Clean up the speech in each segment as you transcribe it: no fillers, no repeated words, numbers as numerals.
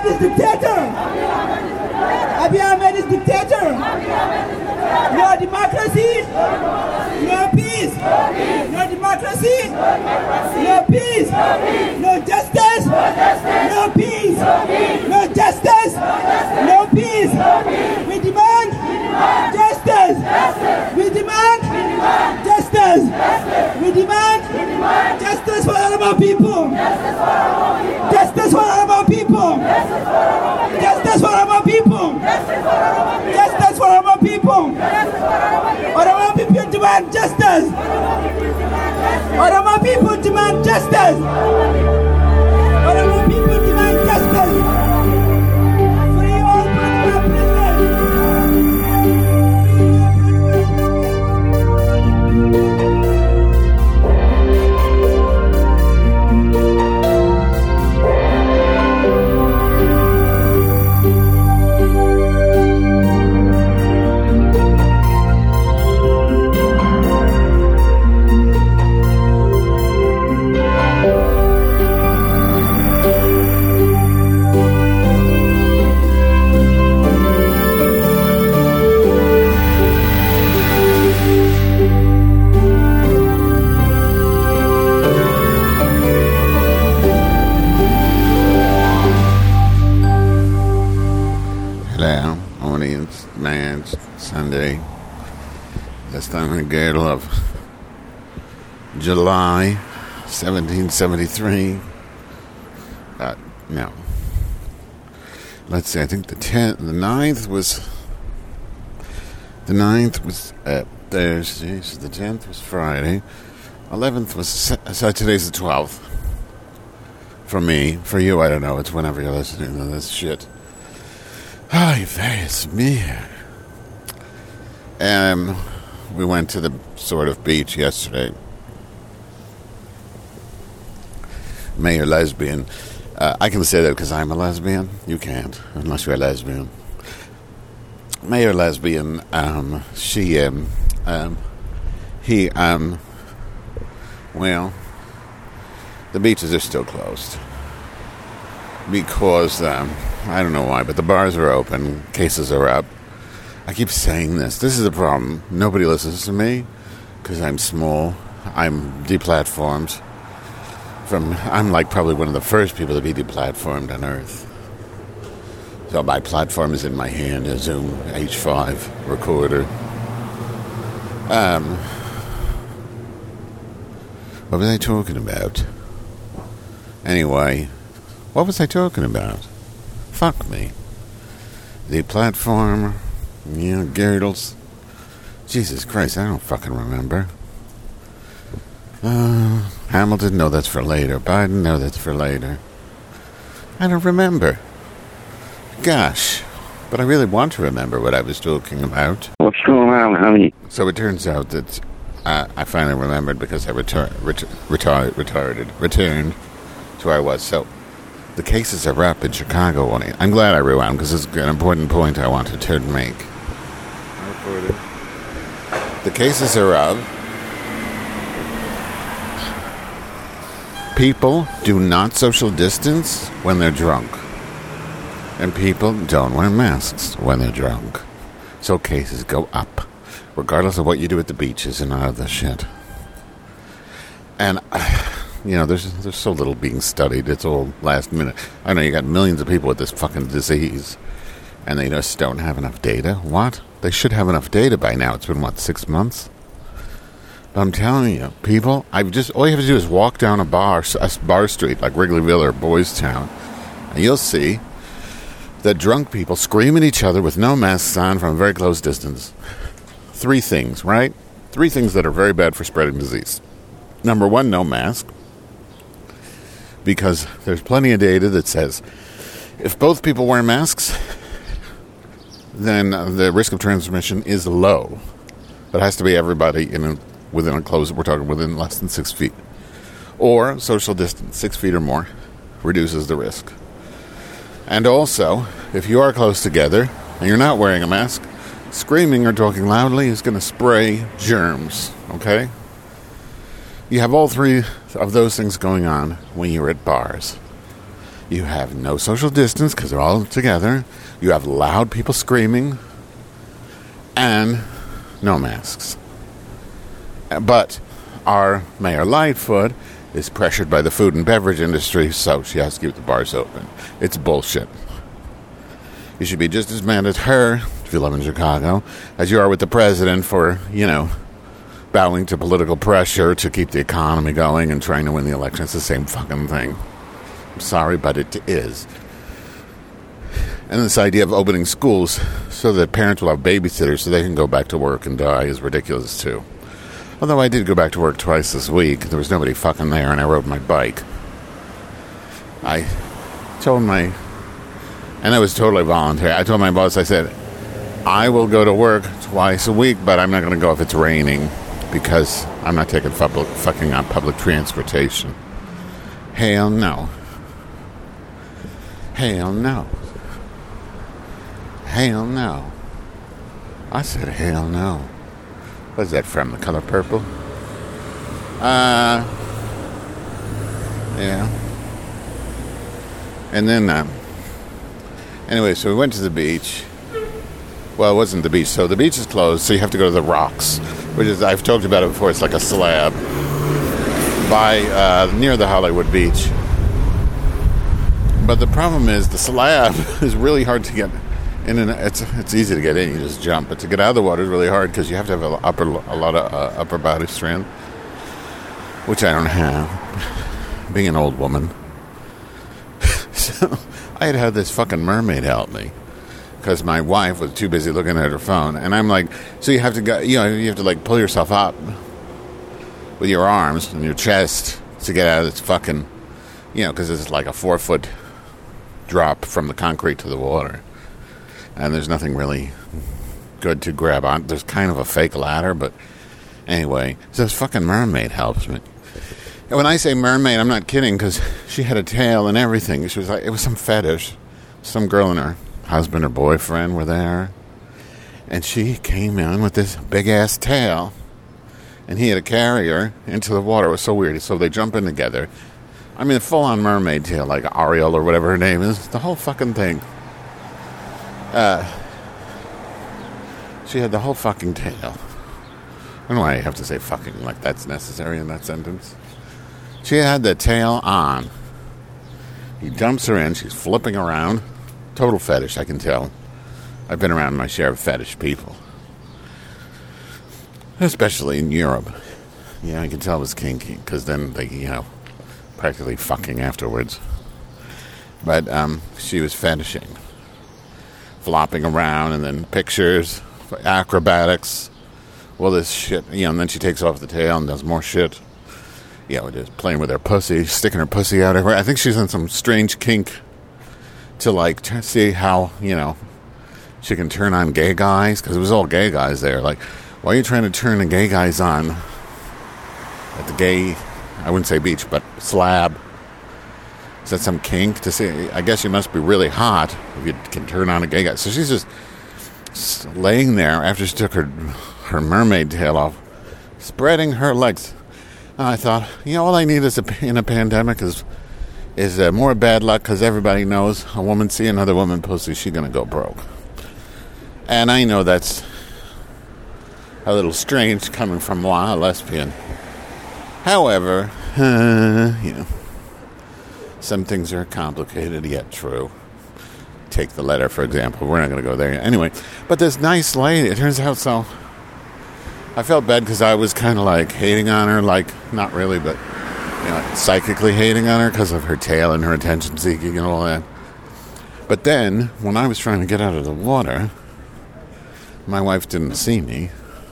is dictator. Abiy Ahmed is dictator. No democracy. No peace. No democracy. No peace. No justice. No peace. No justice. No peace. We demand justice. We demand justice. We demand justice for all of our people. Justice for all of our people. Justice for all of our people. Justice for all of our people. All of our people demand justice. All of our people demand justice. All of our people demand justice. Free all political prisoners. Sunday, this time in the girdle of July 1773. No. Let's see, I think the 9th was Thursday, so the 10th was Friday, 11th was, so today's the 12th. For me, for you, I don't know, it's whenever you're listening to this shit. Ay, face me. We went to the sort of beach yesterday. Mayor lesbian. I can say that because I'm a lesbian. You can't, unless you're a lesbian. Mayor lesbian. Well, the beaches are still closed because I don't know why, but the bars are open. Cases are up. I keep saying this. This is the problem. Nobody listens to me because I'm small. I'm deplatformed. I'm like probably one of the first people to be deplatformed on Earth. So my platform is in my hand, a Zoom H5 recorder. What was I talking about? Anyway, what was I talking about? Fuck me. Deplatform. Yeah, girdles. Jesus Christ, I don't fucking remember. Hamilton, no, that's for later. Biden, no, that's for later. I don't remember. Gosh. But I really want to remember what I was talking about. What's going on, honey? So it turns out that I finally remembered because I returned to where I was. So the cases are up in Chicago. I'm glad I rewound because it's an important point I wanted to make. The cases are up. People do not social distance when they're drunk. And people don't wear masks when they're drunk. So cases go up, regardless of what you do at the beaches and all of this shit. And, there's so little being studied. It's all last minute. I know you got millions of people with this fucking disease, and they just don't have enough data. What? They should have enough data by now. It's been, 6 months? But I'm telling you, people, all you have to do is walk down a bar street like Wrigleyville or Boys Town, and you'll see that drunk people scream at each other with no masks on from a very close distance. 3 things, right? 3 things that are very bad for spreading disease. Number 1, no mask. Because there's plenty of data that says if both people wear masks, then the risk of transmission is low. But it has to be everybody within a close, we're talking within less than 6 feet. Or social distance, 6 feet or more, reduces the risk. And also, if you are close together and you're not wearing a mask, screaming or talking loudly is going to spray germs, okay? You have all 3 of those things going on when you're at bars. You have no social distance because they're all together. You have loud people screaming. And no masks. But our Mayor Lightfoot is pressured by the food and beverage industry, so she has to keep the bars open. It's bullshit. You should be just as mad at her, if you live in Chicago, as you are with the president for, bowing to political pressure to keep the economy going and trying to win the election. It's the same fucking thing. I'm sorry, but it is. And this idea of opening schools so that parents will have babysitters so they can go back to work and die is ridiculous, too. Although I did go back to work twice this week. There was nobody fucking there, and I rode my bike. I told my... And it was totally voluntary. I told my boss, I said, I will go to work twice a week, but I'm not going to go if it's raining because I'm not taking fucking on public transportation. Hell no. Hell no. Hell no. I said hell no. What's that from? The Color Purple? Yeah. And then, anyway, so we went to the beach. Well, it wasn't the beach. So the beach is closed, so you have to go to the rocks, which is, I've talked about it before, it's like a slab near the Hollywood Beach. But the problem is the slab is really hard to get in, and it's easy to get in. You just jump, but to get out of the water is really hard because you have to have a lot of upper body strength, which I don't have, being an old woman. So I had this fucking mermaid help me because my wife was too busy looking at her phone, and I'm like, so you have to go, you have to like pull yourself up with your arms and your chest to get out of this fucking, because it's like a 4-foot drop from the concrete to the water. And there's nothing really good to grab on. There's kind of a fake ladder, but anyway. So this fucking mermaid helps me. And when I say mermaid, I'm not kidding, because she had a tail and everything. She was like, it was some fetish. Some girl and her husband or boyfriend were there. And she came in with this big-ass tail. And he had to carry her into the water. It was so weird. So they jump in together. I mean, a full-on mermaid tail, like Ariel or whatever her name is. The whole fucking thing. She had the whole fucking tail. I don't know why I have to say fucking like that's necessary in that sentence. She had the tail on. He dumps her in. She's flipping around. Total fetish, I can tell. I've been around my share of fetish people. Especially in Europe. Yeah, I can tell it was kinky, because then they, practically fucking afterwards. But she was fetishing. Flopping around, and then pictures, acrobatics, well, this shit, and then she takes off the tail and does more shit. Just playing with her pussy, sticking her pussy out everywhere. I think she's in some strange kink to, see how, she can turn on gay guys, because it was all gay guys there. Like, why are you trying to turn the gay guys on at the gay, I wouldn't say beach, but slab? Is that some kink to see? I guess you must be really hot if you can turn on a gay guy. So she's just laying there after she took her mermaid tail off, spreading her legs. And I thought, all I need in a pandemic is more bad luck, because everybody knows a woman see another woman pussy, she's going to go broke. And I know that's a little strange coming from moi, a lesbian. However, some things are complicated yet true. Take the letter, for example. We're not going to go there anyway. But this nice lady, it turns out so... I felt bad because I was kind of like hating on her, like, not really, but, psychically hating on her because of her tail and her attention seeking and all that. But then, when I was trying to get out of the water, my wife didn't see me.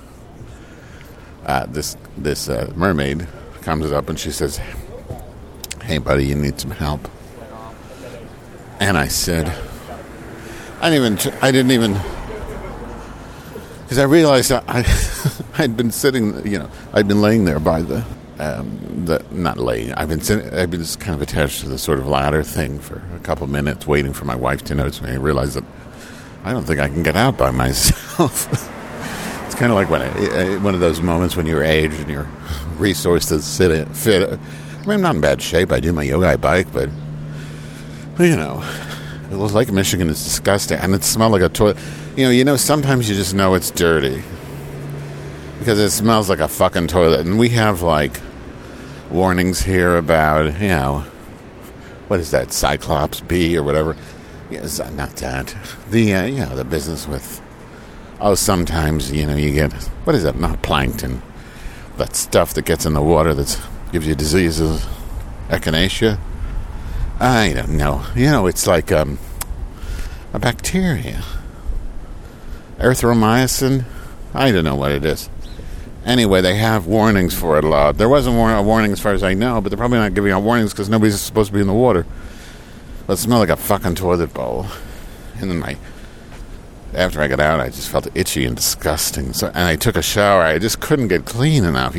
This mermaid comes up and she says, "Hey, buddy, you need some help." And I said, I didn't even, because I realized I'd been sitting, I'd been laying there by not laying, I've been just kind of attached to the sort of ladder thing for a couple minutes, waiting for my wife to notice me. I realized that I don't think I can get out by myself. It's kind of like one of those moments when you're aged and your resources fit. I mean, I'm not in bad shape. I do my yoga, I bike, but You know, Lake Michigan is disgusting, and it smelled like a toilet. Sometimes you just know it's dirty because it smells like a fucking toilet. And we have like warnings here about, what is that, Cyclops B or whatever? Yes, not that. The business with, sometimes, you get, what is that, not plankton, that stuff that gets in the water that gives you diseases, echinacea. I don't know. It's like a bacteria. Erythromycin. I don't know what it is. Anyway, they have warnings for it a lot. There wasn't a warning as far as I know, but they're probably not giving out warnings because nobody's supposed to be in the water. But it smelled like a fucking toilet bowl. And then after I got out, I just felt itchy and disgusting. And I took a shower. I just couldn't get clean enough,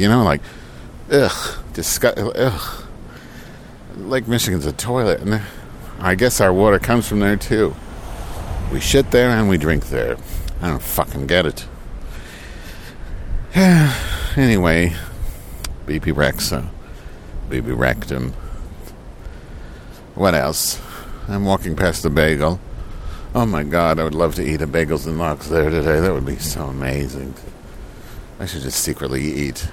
ugh. Lake Michigan's a toilet, and I guess our water comes from there too. We shit there and we drink there. I don't fucking get it. Anyway, BP Rexa, BB Rectum. What else? I'm walking past the bagel. Oh my God, I would love to eat a Bagels and Lox there today. That would be so amazing. I should just secretly eat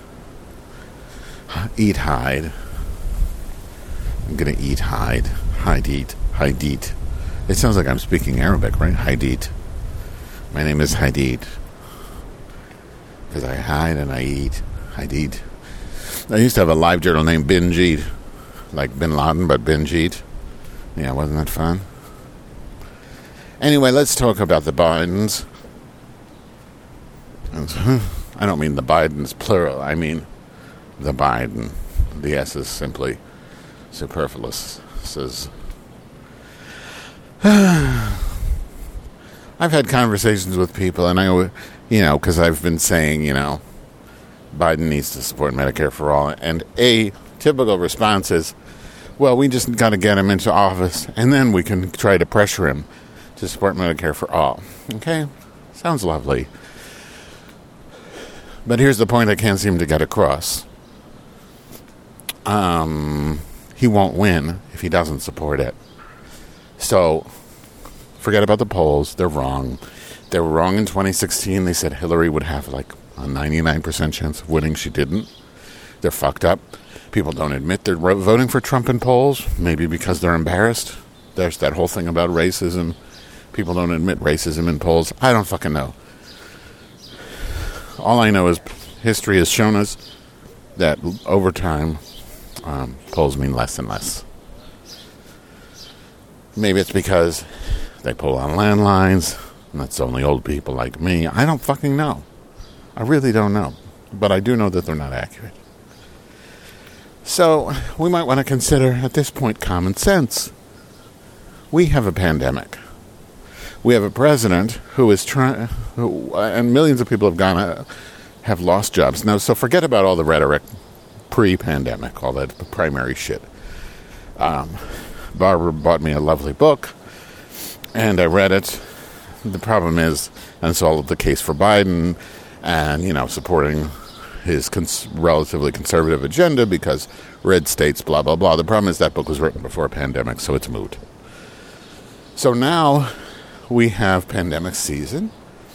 hide. I'm gonna eat hide. Haidit. It sounds like I'm speaking Arabic, right? Haidit. My name is Haidit. Because I hide and I eat. Haidit. I used to have a live journal named Bingeet. Like Bin Laden, but Bingeet. Yeah, wasn't that fun? Anyway, let's talk about the Bidens. I don't mean the Bidens plural. I mean the Biden. The S is simply superfluous. Says I've had conversations with people, and I, because I've been saying, Biden needs to support Medicare for all, and a typical response is, well, we just got to get him into office, and then we can try to pressure him to support Medicare for all. Okay? Sounds lovely. But here's the point I can't seem to get across. He won't win if he doesn't support it. So, forget about the polls. They're wrong. They were wrong in 2016. They said Hillary would have like a 99% chance of winning. She didn't. They're fucked up. People don't admit they're voting for Trump in polls, maybe because they're embarrassed. There's that whole thing about racism. People don't admit racism in polls. I don't fucking know. All I know is history has shown us that over time, polls mean less and less. Maybe it's because they poll on landlines, and that's only old people like me. I don't fucking know. I really don't know. But I do know that they're not accurate. So, we might want to consider, at this point, common sense. We have a pandemic. We have a president who is trying, and millions of people have lost jobs. Now, so forget about all the rhetoric pre-pandemic, all that primary shit. Barbara bought me a lovely book, and I read it. The problem is, and it's all the case for Biden, and, supporting his relatively conservative agenda because red states, blah, blah, blah. The problem is that book was written before a pandemic, so it's moot. So now we have pandemic season,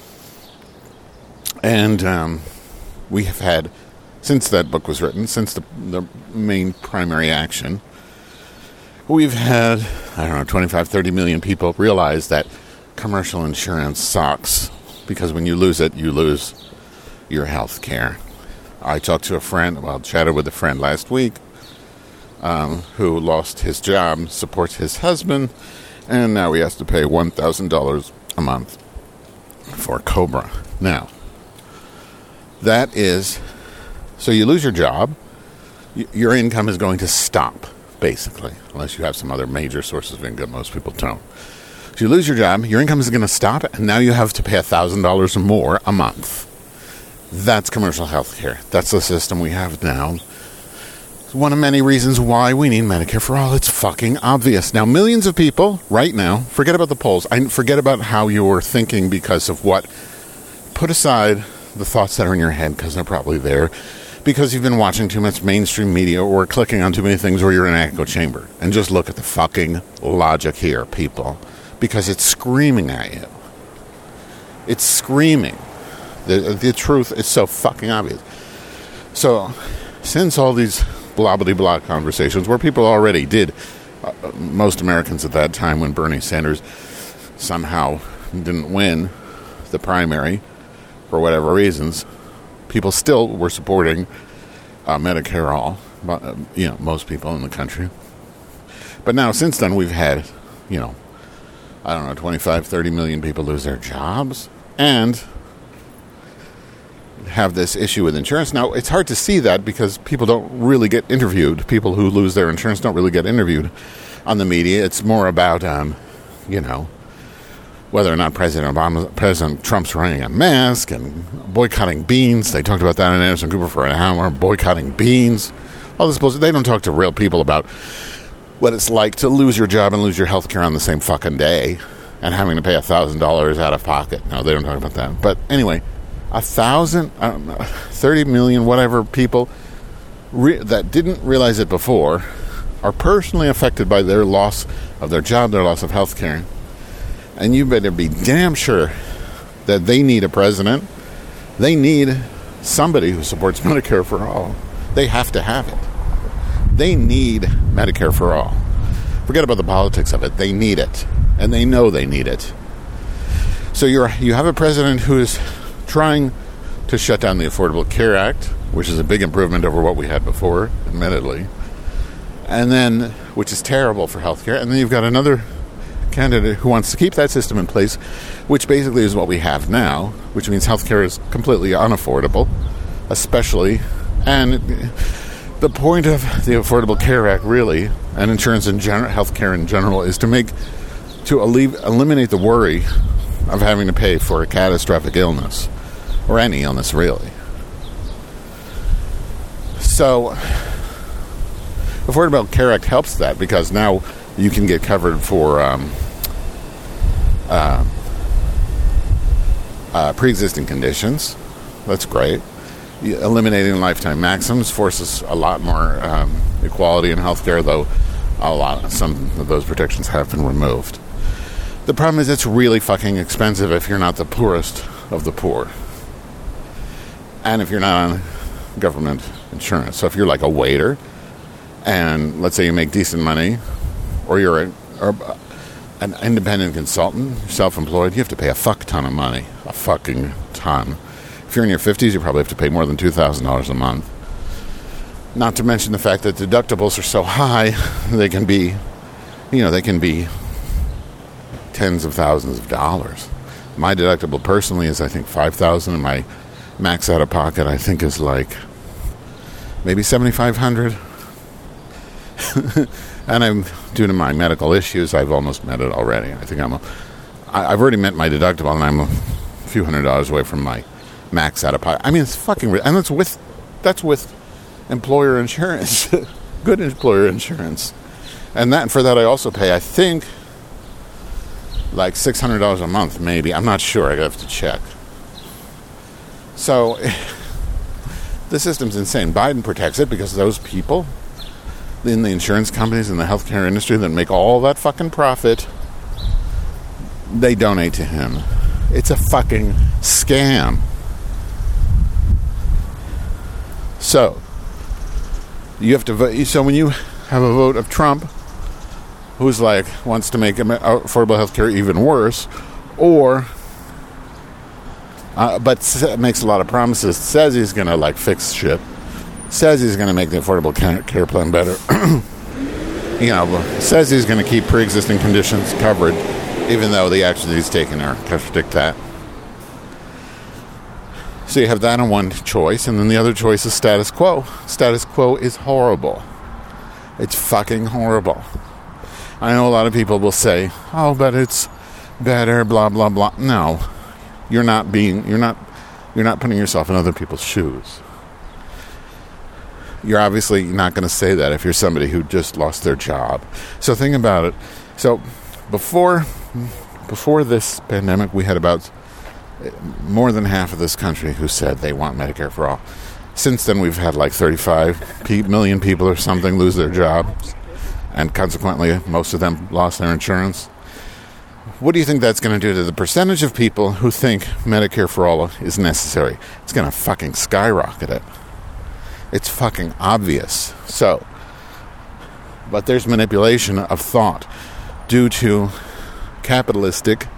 and we have had, since that book was written, since the main primary action, we've had, 25, 30 million people realize that commercial insurance sucks because when you lose it, you lose your health care. I talked to chatted with a friend last week who lost his job, supports his husband, and now he has to pay $1,000 a month for COBRA. Now, that is, so you lose your job, your income is going to stop, basically, unless you have some other major sources of income. Most people don't. So you lose your job, your income is going to stop, and now you have to pay $1,000 more a month. That's commercial health care. That's the system we have now. It's one of many reasons why we need Medicare for all. It's fucking obvious. Now, millions of people right now, forget about the polls. Forget about how you're thinking because of what. Put aside the thoughts that are in your head because they're probably there. because you've been watching too much mainstream media or clicking on too many things or you're in an echo chamber. And just look at the fucking logic here, people. Because it's screaming at you. It's screaming. The truth is so fucking obvious. So, since all these blah-blah-blah conversations where people already did, most Americans at that time when Bernie Sanders somehow didn't win the primary for whatever reasons, people still were supporting Medicare all, most people in the country. But now, since then, we've had, 25, 30 million people lose their jobs and have this issue with insurance. Now, it's hard to see that because people don't really get interviewed. People who lose their insurance don't really get interviewed on the media. It's more about, whether or not President Trump's wearing a mask and boycotting beans. They talked about that in Anderson Cooper for an hour, boycotting beans. All this bullshit. They don't talk to real people about what it's like to lose your job and lose your health care on the same fucking day and having to pay $1,000 out of pocket. No, they don't talk about that. But anyway, 30 million, whatever people that didn't realize it before are personally affected by their loss of their job, their loss of health care. And you better be damn sure that they need a president. They need somebody who supports Medicare for all. They have to have it. They need Medicare for all. Forget about the politics of it. They need it. And they know they need it. So you have a president who is trying to shut down the Affordable Care Act, which is a big improvement over what we had before, admittedly. And then, which is terrible for healthcare. And then you've got another candidate who wants to keep that system in place, which basically is what we have now, which means healthcare is completely unaffordable, especially, and the point of the Affordable Care Act, really, and insurance in general, healthcare in general, is to eliminate the worry of having to pay for a catastrophic illness, or any illness, really. So, Affordable Care Act helps that, because now you can get covered for pre-existing conditions. That's great. Eliminating lifetime maximums forces a lot more equality in healthcare, though some of those protections have been removed. The problem is it's really fucking expensive if you're not the poorest of the poor, and if you're not on government insurance. So if you're like a waiter, and let's say you make decent money, or you're an independent consultant, self-employed, you have to pay a fuck ton of money. A fucking ton. If you're in your 50s, you probably have to pay more than $2,000 a month. Not to mention the fact that deductibles are so high, they can be tens of thousands of dollars. My deductible personally is, I think, $5,000, and my max out of pocket, I think, is like maybe $7,500. And I'm, due to my medical issues, I've almost met it already. I think I've already met my deductible, and I'm a few $100s away from my max out of pocket. I mean, it's fucking, and that's with employer insurance, good employer insurance, and for that I also pay, I think, like $600 a month, maybe. I'm not sure. I have to check. So the system's insane. Biden protects it because those people in the insurance companies and the healthcare industry that make all that fucking profit, they donate to him. It's a fucking scam. So you have to vote. So when you have a vote of Trump, who's like wants to make affordable healthcare even worse, or but makes a lot of promises, says he's going to like fix shit, says he's going to make the Affordable Care Plan better, says he's going to keep pre-existing conditions covered, even though the actions he's taken contradict that. So you have that on one choice, and then the other choice is status quo. Status quo is horrible. It's fucking horrible. I know a lot of people will say, "Oh, but it's better," blah blah blah. No, you're not putting yourself in other people's shoes. You're obviously not going to say that if you're somebody who just lost their job. So think about it. So before this pandemic, we had about more than half of this country who said they want Medicare for all. Since then, we've had like 35 million people or something lose their jobs, and consequently, most of them lost their insurance. What do you think that's going to do to the percentage of people who think Medicare for all is necessary? It's going to fucking skyrocket it. It's fucking obvious. So, but there's manipulation of thought due to capitalistic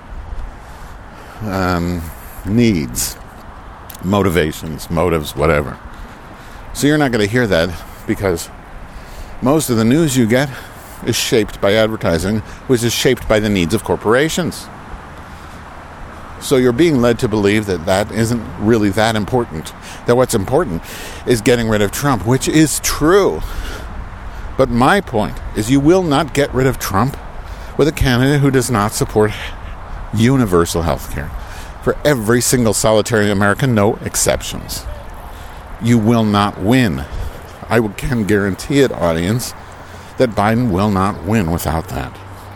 needs, motivations, motives, whatever. So you're not going to hear that because most of the news you get is shaped by advertising, which is shaped by the needs of corporations. So you're being led to believe that that isn't really that important. That what's important is getting rid of Trump, which is true. But my point is you will not get rid of Trump with a candidate who does not support universal health care for every single solitary American, no exceptions. You will not win. I can guarantee it, audience, that Biden will not win without that.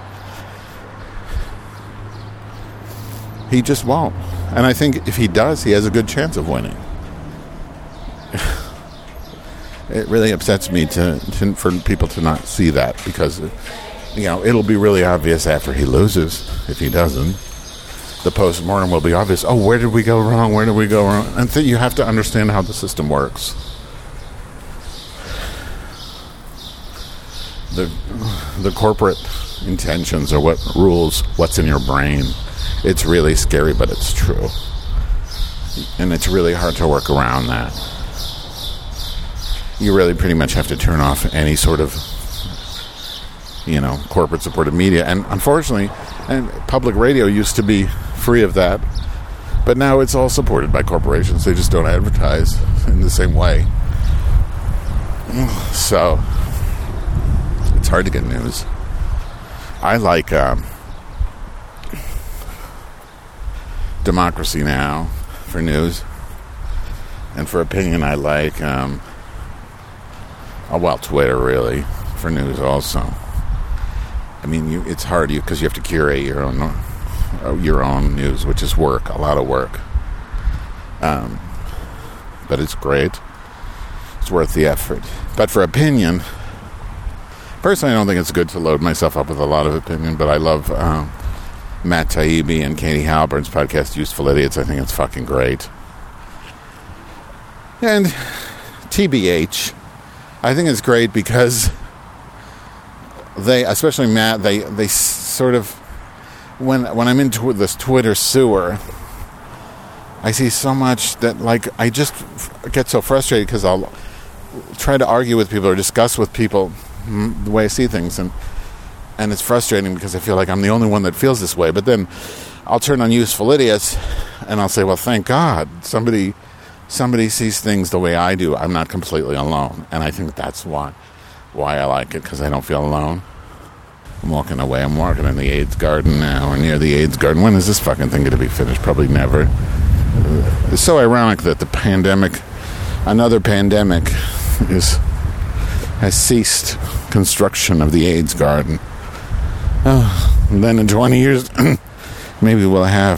He just won't. And I think if he does, he has a good chance of winning. It really upsets me for people to not see that because, it'll be really obvious after he loses if he doesn't. The post-mortem will be obvious. Oh, where did we go wrong? Where did we go wrong? And you have to understand how the system works. The corporate intentions are what rules what's in your brain. It's really scary, but it's true. And it's really hard to work around that. You really pretty much have to turn off any sort of, corporate-supported media. And unfortunately, public radio used to be free of that. But now it's all supported by corporations. They just don't advertise in the same way. So it's hard to get news. I like Democracy Now! For news. And for opinion, I like, Twitter, really, for news also. I mean, it's hard because you have to curate your own news, which is work, a lot of work. But it's great. It's worth the effort. But for opinion, personally, I don't think it's good to load myself up with a lot of opinion, but I love Matt Taibbi and Katie Halbern's podcast, Useful Idiots. I think it's fucking great. And TBH, I think it's great because they, especially Matt, they sort of, when I'm into this Twitter sewer, I see so much that, I just get so frustrated because I'll try to argue with people or discuss with people the way I see things, and it's frustrating because I feel like I'm the only one that feels this way. But then I'll turn on Useful Idiots, and I'll say, well, thank God somebody sees things the way I do. I'm not completely alone, and I think that's why I like it, because I don't feel alone. I'm walking away. I'm walking in the AIDS garden now, or near the AIDS garden. When is this fucking thing going to be finished? Probably never. It's so ironic that another pandemic, has ceased construction of the AIDS garden. And then in 20 years, maybe we'll have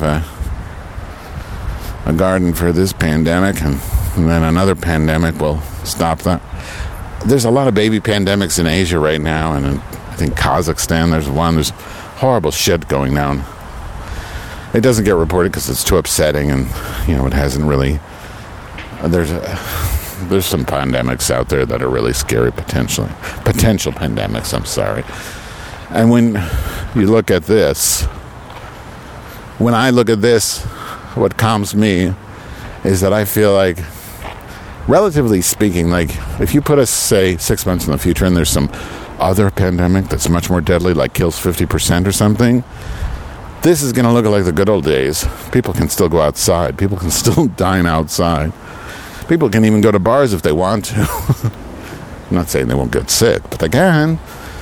a garden for this pandemic, and then another pandemic will stop that. There's a lot of baby pandemics in Asia right now, and I think Kazakhstan, there's one. There's horrible shit going down. It doesn't get reported because it's too upsetting, and it hasn't really. There's some pandemics out there that are really scary, potential pandemics. I'm sorry. And when you look at this, what calms me is that I feel like, relatively speaking, if you put us, say, 6 months in the future and there's some other pandemic that's much more deadly, kills 50% or something, this is going to look like the good old days. People can still go outside. People can still dine outside. People can even go to bars if they want to. I'm not saying they won't get sick, but they can.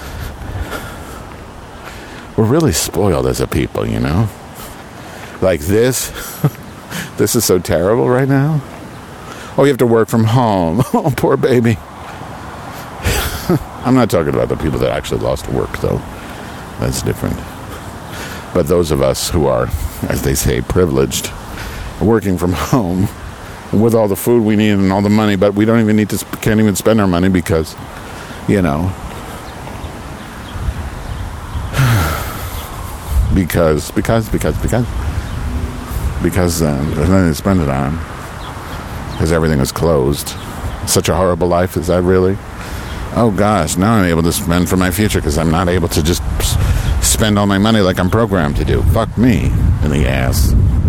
We're really spoiled as a people, Like this. This is so terrible right now. Oh, you have to work from home. Oh, poor baby. I'm not talking about the people that actually lost work, though. That's different. But those of us who are, as they say, privileged, working from home, with all the food we need and all the money, but we don't even need to, can't even spend our money because, you know, because there's nothing to spend it on because everything is closed. Such a horrible life. Is that really? Oh gosh, now I'm able to spend for my future because I'm not able to just spend all my money like I'm programmed to do. Fuck me in the ass.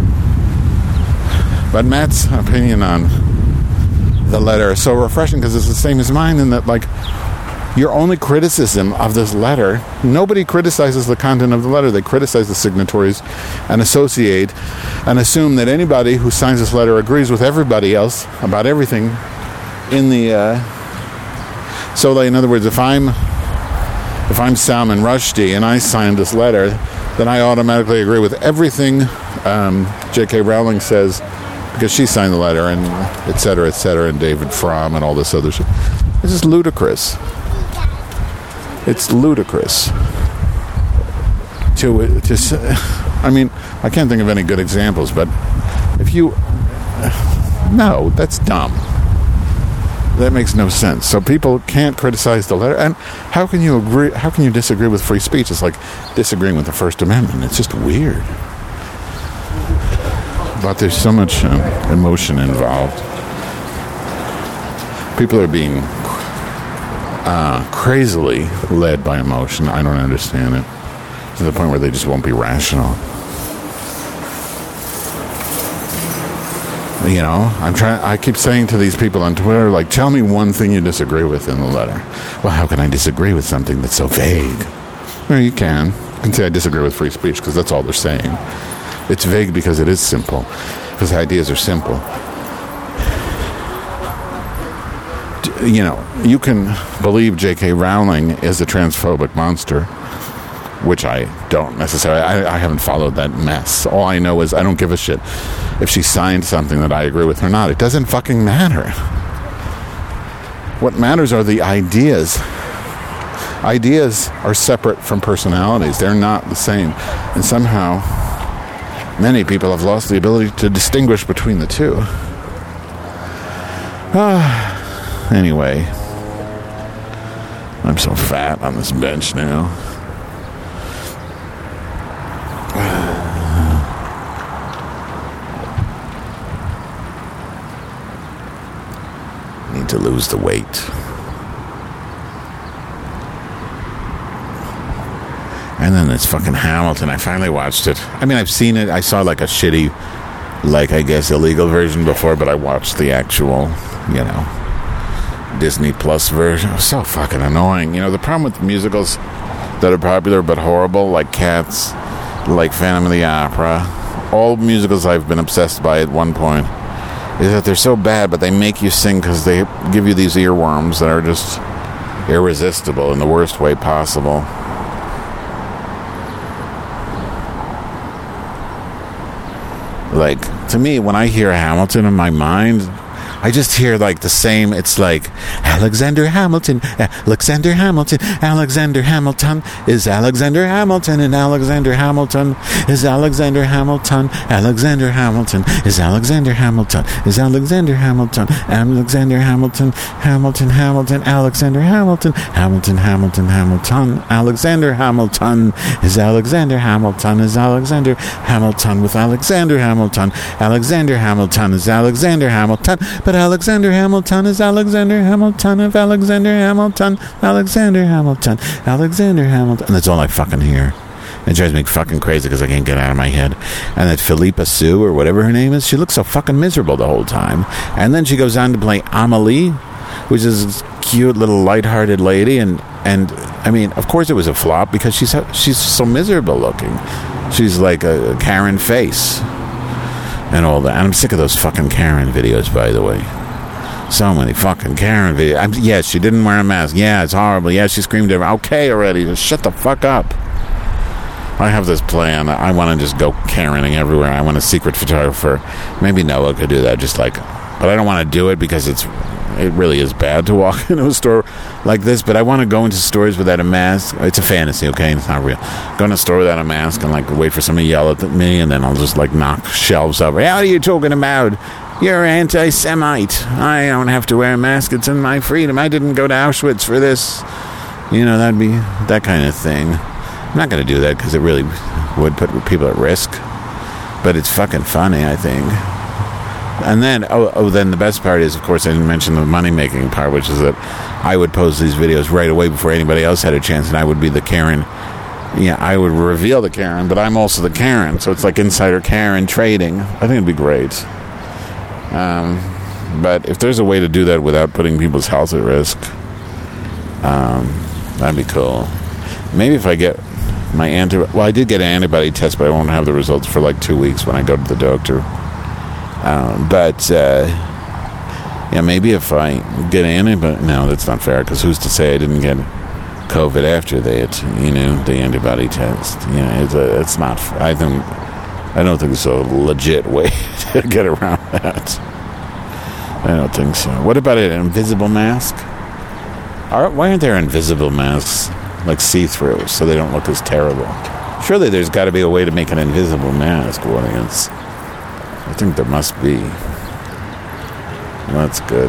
But Matt's opinion on the letter is so refreshing because it's the same as mine in that, like, your only criticism of this letter, nobody criticizes the content of the letter. They criticize the signatories and associate and assume that anybody who signs this letter agrees with everybody else about everything in the... So, like, in other words, if I'm Salman Rushdie and I signed this letter, then I automatically agree with everything J.K. Rowling says because she signed the letter, and et cetera, and David Fromm and all this other shit. It's just ludicrous. It's ludicrous. I mean, I can't think of any good examples, but if you... No, that's dumb. That makes no sense. So people can't criticize the letter. And how can you agree? How can you disagree with free speech? It's like disagreeing with the First Amendment. It's just weird. But there's so much emotion involved. People are being crazily led by emotion. I don't understand it. To the point where they just won't be rational. You know, I keep saying to these people on Twitter, like, tell me one thing you disagree with in the letter. Well, how can I disagree with something that's so vague? Well, you can. You can say I disagree with free speech because that's all they're saying. It's vague because it is simple. Because the ideas are simple. You know, you can believe J.K. Rowling is a transphobic monster, which I don't necessarily. I haven't followed that mess. All I know is I don't give a shit if she signed something that I agree with or not. It doesn't fucking matter. What matters are the ideas. Ideas are separate from personalities. They're not the same. And somehow, many people have lost the ability to distinguish between the two. Anyway, I'm so fat on this bench now. Need to lose the weight. And then it's fucking Hamilton. I finally watched it. I mean, I've seen it. I saw like a shitty, like, I guess, illegal version before, but I watched the actual, you know, Disney Plus version. It was so fucking annoying. You know, the problem with musicals that are popular but horrible, like Cats, like Phantom of the Opera, all musicals I've been obsessed by at one point, is that they're so bad, but they make you sing because they give you these earworms that are just irresistible in the worst way possible. Like, to me, when I hear Hamilton in my mind, I just hear like the same. It's like Alexander Hamilton, Alexander Hamilton, Alexander Hamilton is Alexander Hamilton, and Alexander Hamilton is Alexander Hamilton, Alexander Hamilton is Alexander Hamilton, is Alexander Hamilton, Alexander Hamilton, Hamilton, Hamilton, Alexander Hamilton, Hamilton, Hamilton, Hamilton, Alexander Hamilton is Alexander Hamilton, is Alexander Hamilton with Alexander Hamilton, Alexander Hamilton is Alexander Hamilton, but Alexander Hamilton is Alexander Hamilton of Alexander Hamilton, Alexander Hamilton, Alexander Hamilton. And that's all I fucking hear. It drives me fucking crazy because I can't get it out of my head. And that Philippa Sue, or whatever her name is, she looks so fucking miserable the whole time. And then she goes on to play Amelie, which is this cute little lighthearted lady. And I mean, of course it was a flop because she's so miserable looking. She's like a Karen face. And all that. And I'm sick of those fucking Karen videos, by the way. So many fucking Karen videos. Yes, she didn't wear a mask. Yeah, it's horrible. Yeah, she screamed at her. Okay, already. Just shut the fuck up. I have this plan. I want to just go Karening everywhere. I want a secret photographer. Maybe Noah could do that. Just like... But I don't want to do it because it really is bad to walk into a store like this, but I want to go into stores without a mask. It's a fantasy, okay? It's not real. Go in a store without a mask and like wait for somebody to yell at me, and then I'll just like knock shelves over. Hey, what are you talking about? You're anti-Semite. I don't have to wear a mask. It's in my freedom. I didn't go to Auschwitz for this. That'd be that kind of thing. I'm not going to do that because it really would put people at risk. But it's fucking funny, I think. And then, then the best part is, of course, I didn't mention the money-making part, which is that I would post these videos right away before anybody else had a chance, and I would be the Karen. Yeah, I would reveal the Karen, but I'm also the Karen, so it's like insider Karen trading. I think it'd be great. But if there's a way to do that without putting people's health at risk, that'd be cool. Maybe if I get my I did get an antibody test, but I won't have the results for like 2 weeks when I go to the doctor. Maybe if I get an antibody... No, that's not fair, because who's to say I didn't get COVID after the antibody test? It's not... I don't think it's a legit way to get around that. I don't think so. What about an invisible mask? Why aren't there invisible masks, like see-through, so they don't look as terrible? Surely there's got to be a way to make an invisible mask, audience. I think there must be. Well, that's good.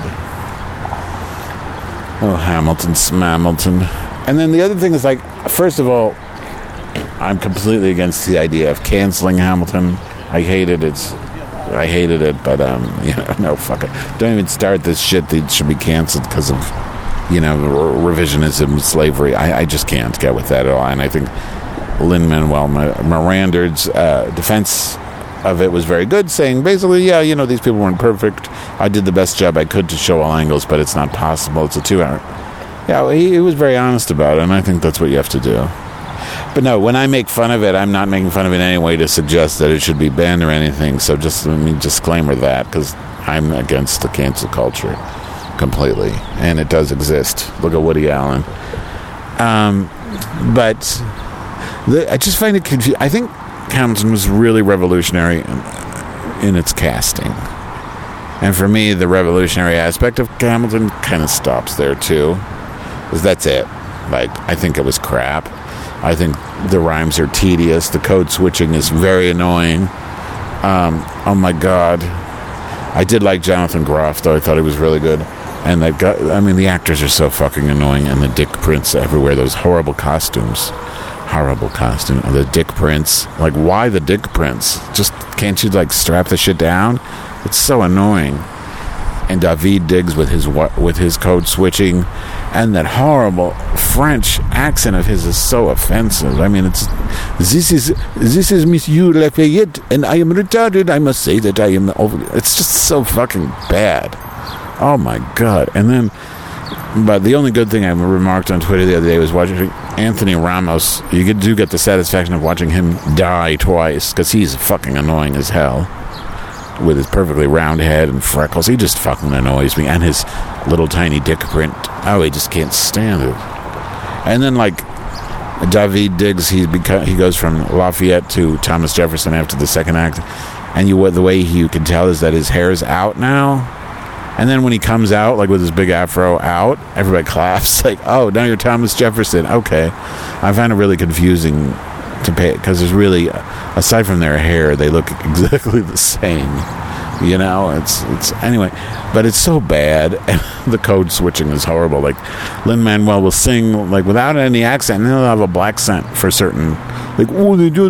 Oh, Hamilton, Smamilton. And then the other thing is, like, first of all, I'm completely against the idea of canceling Hamilton. I hated it, but, no, fuck it. Don't even start this shit that should be canceled because of, revisionism, slavery. I just can't get with that at all. And I think Lin-Manuel Miranda's defense of it was very good, saying basically, these people weren't perfect. I did the best job I could to show all angles, but it's not possible. It's a 2-hour. Yeah, he was very honest about it, and I think that's what you have to do. But no, when I make fun of it, I'm not making fun of it in any way to suggest that it should be banned or anything. So just let me disclaimer that, because I'm against the cancel culture completely, and it does exist. Look at Woody Allen. But I just find it confusing. I think Hamilton was really revolutionary in its casting. And for me, the revolutionary aspect of Hamilton kind of stops there, too. Because that's it. Like, I think it was crap. I think the rhymes are tedious. The code switching is very annoying. Oh, my God. I did like Jonathan Groff, though. I thought he was really good. And that guy, the actors are so fucking annoying. And the dick prints everywhere. Those horrible costumes. The dick prints. Like, why the dick prints? Just can't you, like, strap the shit down? It's so annoying. And David Diggs with his code switching, and that horrible French accent of his is so offensive. This is Monsieur Lafayette, and I am retarded. I must say that I am over. It's just so fucking bad. Oh my God! And then, but the only good thing I remarked on Twitter the other day was watching Anthony Ramos. You do get the satisfaction of watching him die twice, because he's fucking annoying as hell. With his perfectly round head and freckles. He just fucking annoys me. And his little tiny dick print. Oh, he just can't stand it. And then, like, David Diggs, he goes from Lafayette to Thomas Jefferson after the second act. And the way you can tell is that his hair's out now. And then when he comes out, like with his big afro out, everybody claps. Like, oh, now you're Thomas Jefferson. Okay. I find it really confusing to pay, because there's really, aside from their hair, they look exactly the same. It's anyway, but it's so bad, and the code switching is horrible. Like, Lin-Manuel will sing like without any accent, and he'll have a black accent for certain, like, oh, they do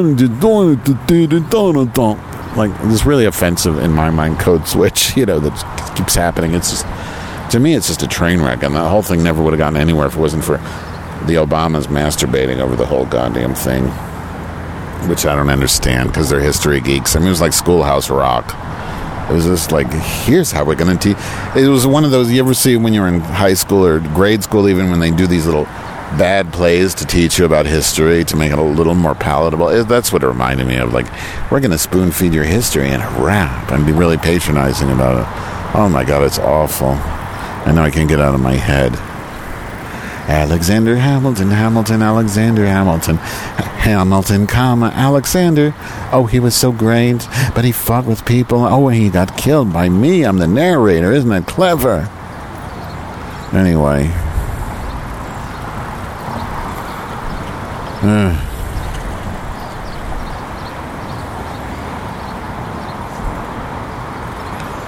like this really offensive in my mind code switch, that keeps happening. It's just, to me, it's just a train wreck, and the whole thing never would have gotten anywhere if it wasn't for the Obamas masturbating over the whole goddamn thing, which I don't understand because they're history geeks. It was like Schoolhouse Rock. It was just like, here's how we're going to teach. It was one of those you ever see when you're in high school or grade school, even when they do these little bad plays to teach you about history to make it a little more palatable. That's what it reminded me of. Like, we're going to spoon feed your history in a rap and be really patronizing about it. Oh my God, it's awful. I know I can't get out of my head. Alexander Hamilton, Alexander Hamilton, comma, Alexander. Oh, he was so great, but he fought with people. Oh, he got killed by me. I'm the narrator. Isn't that clever? Anyway.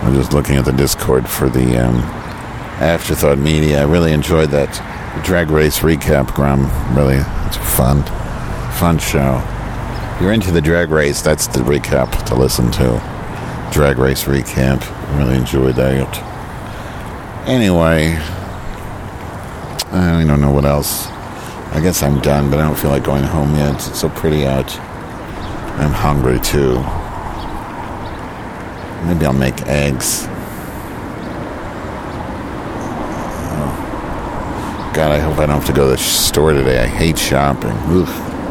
I'm just looking at the Discord for the Afterthought Media. I really enjoyed that Drag Race recap, Graham. Really, it's a fun show. If you're into the Drag Race, that's the recap to listen to. Drag Race recap. Really enjoyed that. Anyway, I don't know what else. I guess I'm done, but I don't feel like going home yet. It's so pretty out. I'm hungry too. Maybe I'll make eggs. Oh. God, I hope I don't have to go to the store today. I hate shopping. Oof.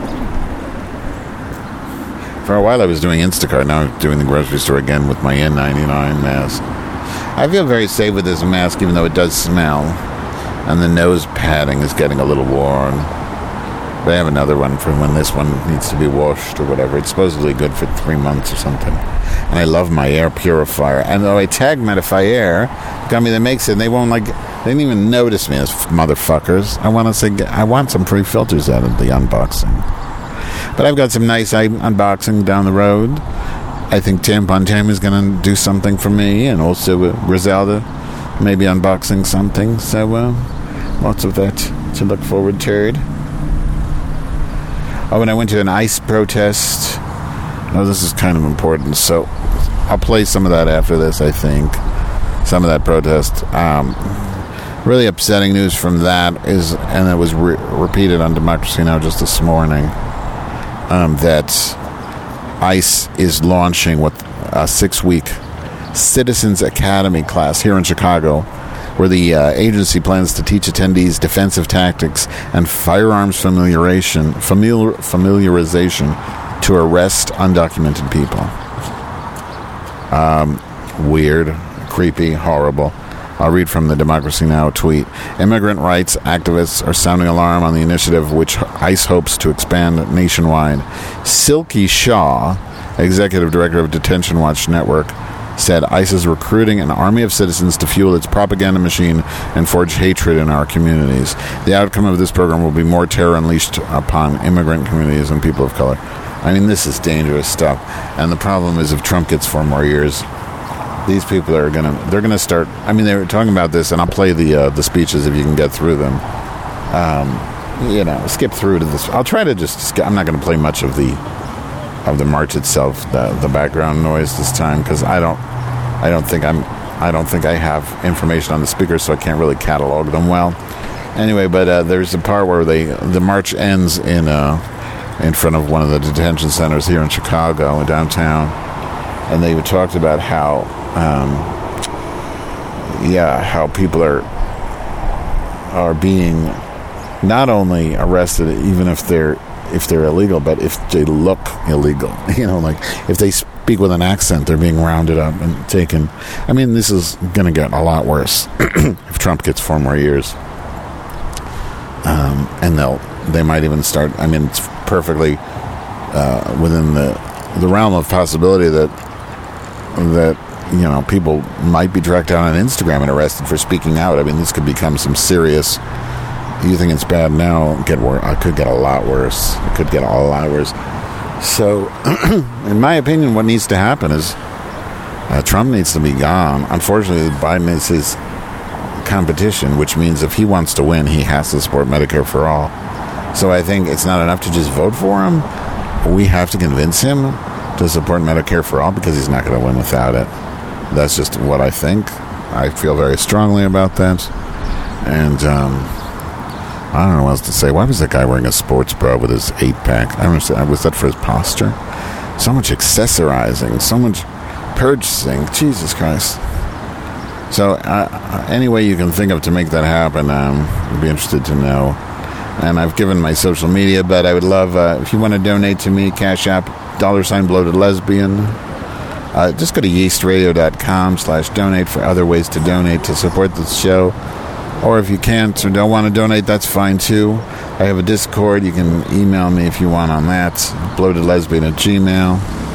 For a while I was doing Instacart. Now I'm doing the grocery store again with my N99 mask. I feel very safe with this mask, even though it does smell. And the nose padding is getting a little worn. But I have another one for when this one needs to be washed or whatever. It's supposedly good for 3 months or something. And I love my air purifier. And though I tagged Metifier, the company that makes it, and they didn't even notice me as motherfuckers. I want some free filters out of the unboxing. But I've got some nice unboxing down the road. I think Tampon Tam is going to do something for me, and also Griselda maybe unboxing something. So lots of that to look forward to. Oh, and I went to an ICE protest. Oh, this is kind of important, so I'll play some of that after this, I think. Some of that protest. Really upsetting news from that is, and it was repeated on Democracy Now! Just this morning, that ICE is launching a 6-week Citizens Academy class here in Chicago, where the agency plans to teach attendees defensive tactics and firearms familiarization to arrest undocumented people. Weird, creepy, horrible. I'll read from the Democracy Now! Tweet. Immigrant rights activists are sounding alarm on the initiative, which ICE hopes to expand nationwide. Silky Shaw, executive director of Detention Watch Network, said ICE is recruiting an army of citizens to fuel its propaganda machine and forge hatred in our communities. The outcome of this program will be more terror unleashed upon immigrant communities and people of color. I mean, this is dangerous stuff. And the problem is, if Trump gets 4 more years, these people they're gonna start. I mean, they were talking about this, and I'll play the speeches if you can get through them. Skip through to this. I'll try to I'm not going to play much of the march itself, the background noise this time, because I don't think I have information on the speakers, so I can't really catalog them well. Anyway, but there's a part where the march ends in front of one of the detention centers here in Chicago, downtown, and they talked about how people are being not only arrested even if they're illegal, but if they look illegal, like if they speak with an accent, they're being rounded up and taken. I mean, this is going to get a lot worse if Trump gets 4 more years. And they might even start. I mean, it's perfectly within the realm of possibility that people might be tracked down on Instagram and arrested for speaking out. I mean, this could become some serious. You think it's bad now? It could get a lot worse. So, in my opinion, what needs to happen is Trump needs to be gone. Unfortunately, Biden is his competition, which means if he wants to win, he has to support Medicare for all. So I think it's not enough to just vote for him. We have to convince him to support Medicare for all, because he's not going to win without it. That's just what I think. I feel very strongly about that. And I don't know what else to say. Why was that guy wearing a sports bra with his 8-pack? I don't understand. Was that for his posture? So much accessorizing, so much purchasing. Jesus Christ. So any way you can think of to make that happen, I'd be interested to know. And I've given my social media, but I would love, if you want to donate to me, Cash App, $bloated lesbian. Just go to yeastradio.com/donate for other ways to donate to support this show. Or if you can't or don't want to donate, that's fine too. I have a Discord. You can email me if you want on that. bloatedlesbian@gmail.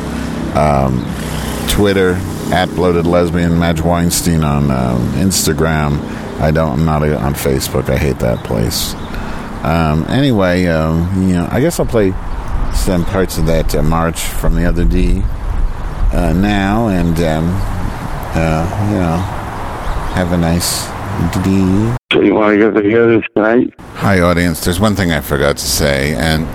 Twitter, @bloatedlesbian. Madge Weinstein on Instagram. I'm not on Facebook. I hate that place. Anyway, I guess I'll play some parts of that march from the other D now, and Have a nice day. So you want to get together tonight? Hi, audience. There's one thing I forgot to say, and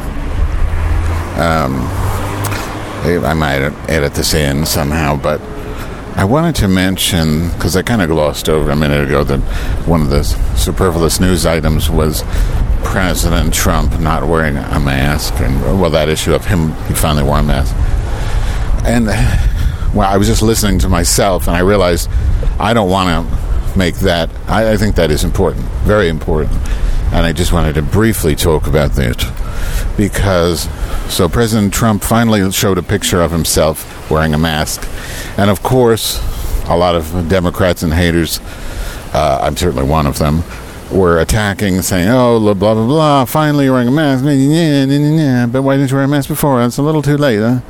I might edit this in somehow, but I wanted to mention, because I kind of glossed over a minute ago, that one of the superfluous news items was President Trump not wearing a mask, and that issue of him, he finally wore a mask. And I was just listening to myself, and I realized I don't want to make that. I think that is important, very important, and I just wanted to briefly talk about that because President Trump finally showed a picture of himself wearing a mask, and of course, a lot of Democrats and haters, I'm certainly one of them, were attacking, saying, "Oh, blah blah blah! Finally, you're wearing a mask. But why didn't you wear a mask before? It's a little too late, huh?"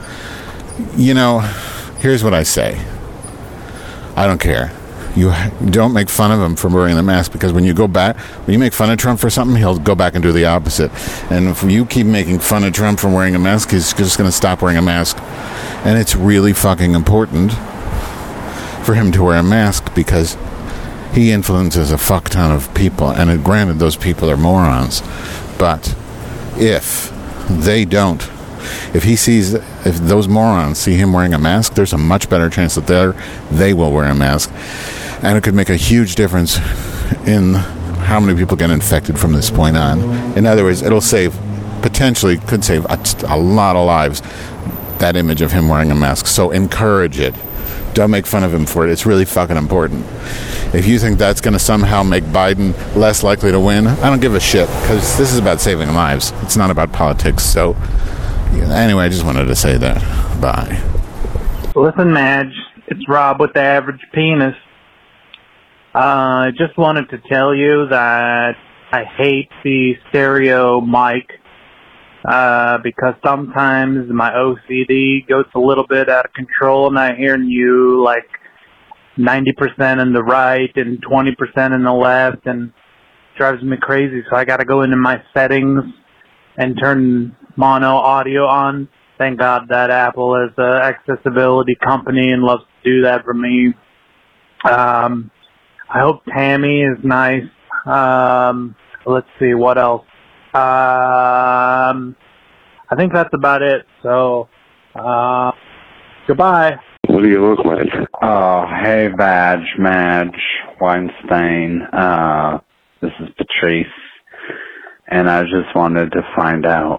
Here's what I say. I don't care. You don't make fun of him for wearing the mask, because when you make fun of Trump for something, he'll go back and do the opposite. And if you keep making fun of Trump for wearing a mask, he's just going to stop wearing a mask. And it's really fucking important for him to wear a mask, because he influences a fuck ton of people. And granted, those people are morons. But if those morons see him wearing a mask, there's a much better chance that they will wear a mask. And it could make a huge difference in how many people get infected from this point on. In other words, could save a lot of lives, that image of him wearing a mask. So encourage it. Don't make fun of him for it. It's really fucking important. If you think that's going to somehow make Biden less likely to win, I don't give a shit, because this is about saving lives. It's not about politics. So anyway, I just wanted to say that. Bye. Listen, Madge, it's Rob with the average penis. I just wanted to tell you that I hate the stereo mic because sometimes my OCD goes a little bit out of control, and I'm hearing you like 90% in the right and 20% in the left, and it drives me crazy. So I got to go into my settings and turn mono audio on. Thank God that Apple is an accessibility company and loves to do that for me. I hope Tammy is nice. Let's see, what else? I think that's about it. So, goodbye. What do you look like? Oh, hey, Madge Weinstein. This is Patrice. And I just wanted to find out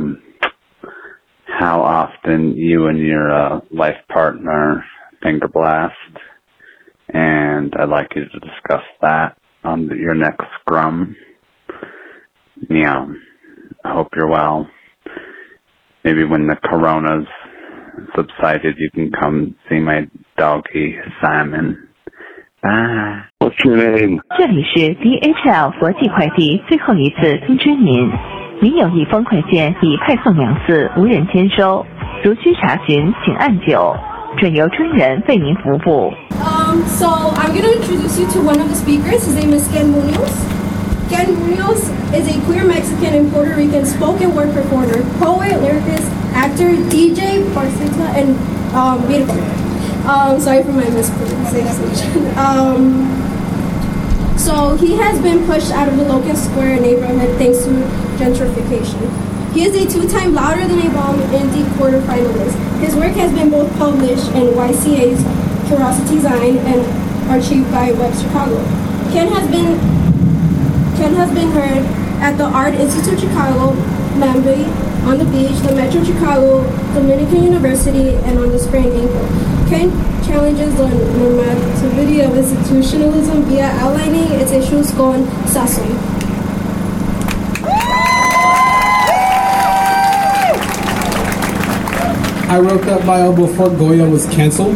how often you and your life partner finger blast. And I'd like you to discuss that on your next scrum. Yeah, I hope you're well. Maybe when the corona's subsided, you can come see my doggy, Simon. Bye. What's your name? 这里是 DHL 国际快递最后一次通知您，您有一封快件已派送2次，无人签收。如需查询，请按9，准由专人为您服务。 So I'm going to introduce you to one of the speakers. His name is Ken Munoz. Ken Munoz is a queer Mexican and Puerto Rican spoken word performer, poet, lyricist, actor, DJ, barista, and beautiful. Sorry for my mispronunciation. So he has been pushed out of the Locust Square neighborhood thanks to gentrification. He is a 2-time Louder Than a Bomb Indie Quarter finalist. His work has been both published in YCA's Curiosity Zine and archived by Web Chicago. Ken has been heard at the Art Institute Chicago, Mambay, on the beach, the Metro Chicago, Dominican University, and on the Spring Ankle. Ken challenges the normativity of institutionalism via outlining its issues con sazón. I wrote that bio before Goya was canceled.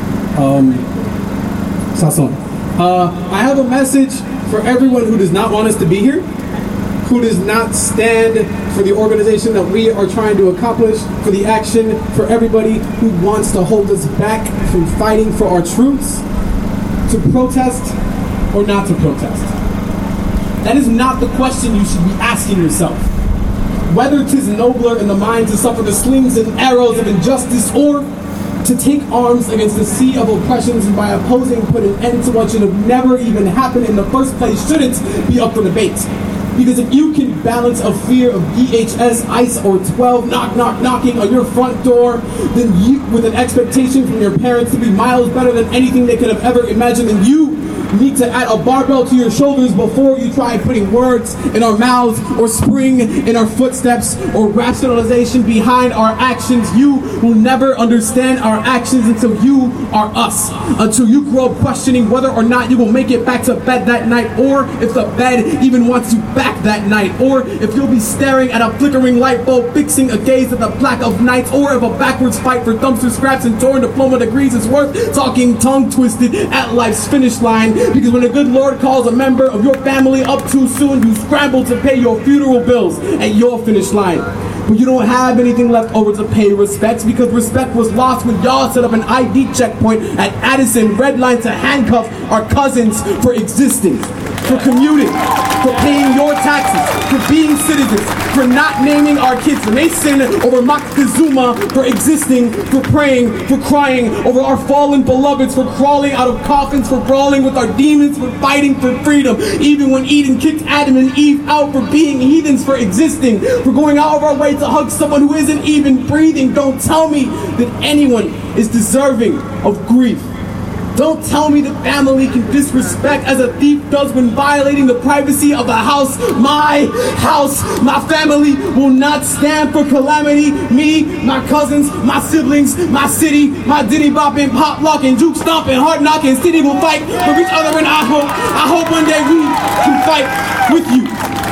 Sazón. I have a message for everyone who does not want us to be here, who does not stand for the organization that we are trying to accomplish, for the action, for everybody who wants to hold us back from fighting for our truths, to protest or not to protest. That is not the question you should be asking yourself. Whether 'tis nobler in the mind to suffer the slings and arrows of injustice, or to take arms against the sea of oppressions and by opposing put an end to what should have never even happened in the first place shouldn't be up for debate. Because if you can balance a fear of DHS, ICE, or 12 knocking on your front door, then you, with an expectation from your parents to be miles better than anything they could have ever imagined, then you need to add a barbell to your shoulders before you try putting words in our mouths or spring in our footsteps or rationalization behind our actions. You will never understand our actions until you are us, until you grow up questioning whether or not you will make it back to bed that night, or if the bed even wants you back that night, or if you'll be staring at a flickering light bulb fixing a gaze at the black of nights, or if a backwards fight for dumpster scraps and torn diploma degrees is worth talking tongue twisted at life's finish line. Because when a good Lord calls a member of your family up too soon, you scramble to pay your funeral bills at your finish line. But you don't have anything left over to pay respects, because respect was lost when y'all set up an ID checkpoint at Addison, redline to handcuff our cousins for existing, for commuting, for paying your taxes, for being citizens, for not naming our kids Mason over Moctezuma, for existing, for praying, for crying over our fallen beloveds, for crawling out of coffins, for brawling with our demons, for fighting for freedom, even when Eden kicked Adam and Eve out, for being heathens, for existing, for going out of our way to hug someone who isn't even breathing. Don't tell me that anyone is deserving of grief. Don't tell me that family can disrespect as a thief does when violating the privacy of a house. My house, my family will not stand for calamity. Me, my cousins, my siblings, my city, my diddy bopping, pop locking, juke stomping, hard knocking city will fight for each other, and I hope one day we can fight with you.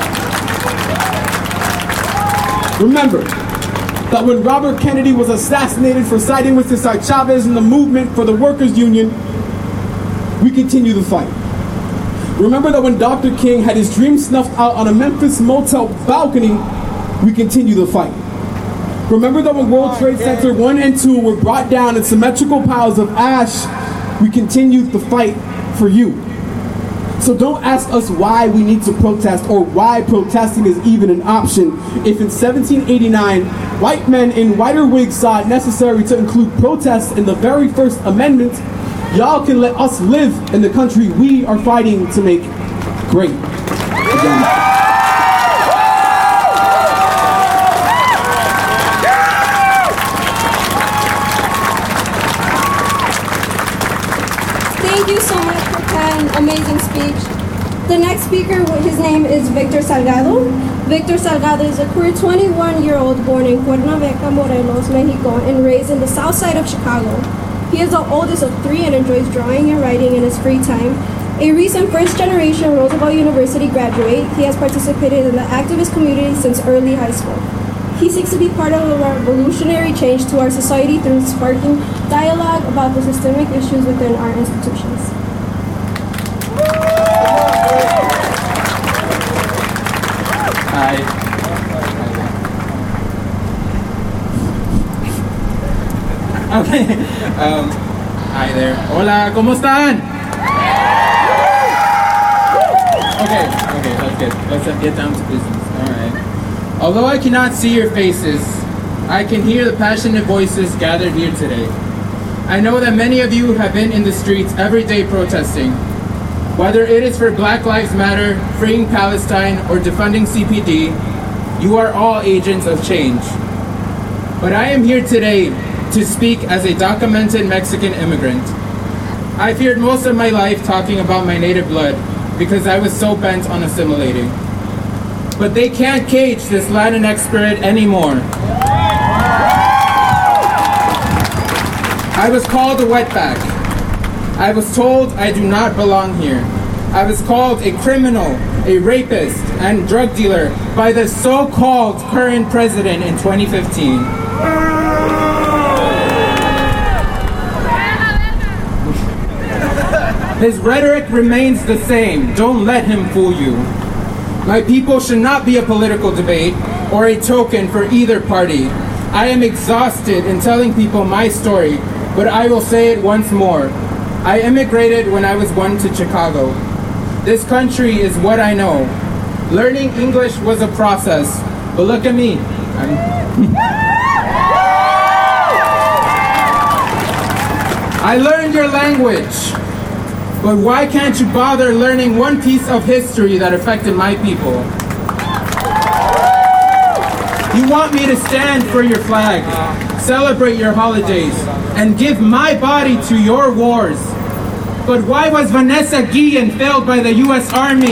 Remember that when Robert Kennedy was assassinated for siding with Cesar Chavez in the movement for the workers' union, we continue the fight. Remember that when Dr. King had his dream snuffed out on a Memphis motel balcony, we continue the fight. Remember that when World Trade Center 1 and 2 were brought down in symmetrical piles of ash, we continued the fight for you. So don't ask us why we need to protest or why protesting is even an option. If in 1789, white men in whiter wigs saw it necessary to include protests in the very first amendment, y'all can let us live in the country we are fighting to make great again. Thank you so much for that amazing speech. The next speaker, his name is Victor Salgado. Victor Salgado is a queer 21-year-old born in Cuernavaca, Morelos, Mexico, and raised in the south side of Chicago. He is the oldest of three and enjoys drawing and writing in his free time. A recent first-generation Roosevelt University graduate, he has participated in the activist community since early high school. He seeks to be part of a revolutionary change to our society through sparking dialogue about the systemic issues within our institutions. Hi. Okay. Hi there. Hola, ¿cómo están? Okay, that's good. Let's get down to business. All right. Although I cannot see your faces, I can hear the passionate voices gathered here today. I know that many of you have been in the streets every day protesting. Whether it is for Black Lives Matter, freeing Palestine, or defunding CPD, you are all agents of change. But I am here today to speak as a documented Mexican immigrant. I feared most of my life talking about my native blood because I was so bent on assimilating. But they can't cage this Latinx spirit anymore. I was called a wetback. I was told I do not belong here. I was called a criminal, a rapist, and drug dealer by the so-called current president in 2015. His rhetoric remains the same. Don't let him fool you. My people should not be a political debate or a token for either party. I am exhausted in telling people my story, but I will say it once more. I immigrated when I was 1 to Chicago. This country is what I know. Learning English was a process, but look at me. I learned your language, but why can't you bother learning one piece of history that affected my people? You want me to stand for your flag, celebrate your holidays, and give my body to your wars. But why was Vanessa Guillen failed by the U.S. Army?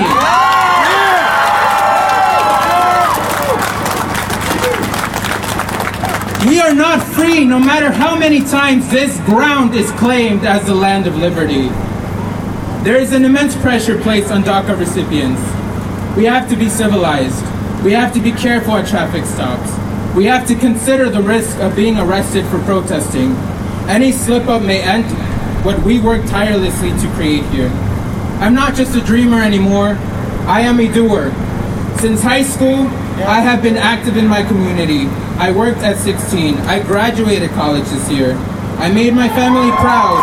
We are not free no matter how many times this ground is claimed as the land of liberty. There is an immense pressure placed on DACA recipients. We have to be civilized. We have to be careful at traffic stops. We have to consider the risk of being arrested for protesting. Any slip-up may end what we work tirelessly to create here. I'm not just a dreamer anymore. I am a doer. Since high school, I have been active in my community. I worked at 16. I graduated college this year. I made my family proud.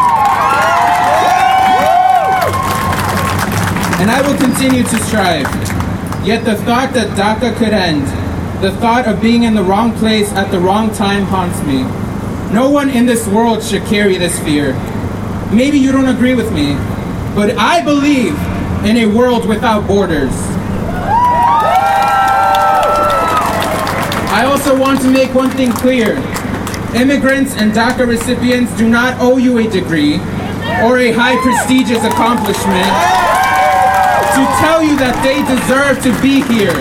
And I will continue to strive. Yet the thought that DACA could end, the thought of being in the wrong place at the wrong time haunts me. No one in this world should carry this fear. Maybe you don't agree with me, but I believe in a world without borders. I also want to make one thing clear. Immigrants and DACA recipients do not owe you a degree or a high prestigious accomplishment to tell you that they deserve to be here.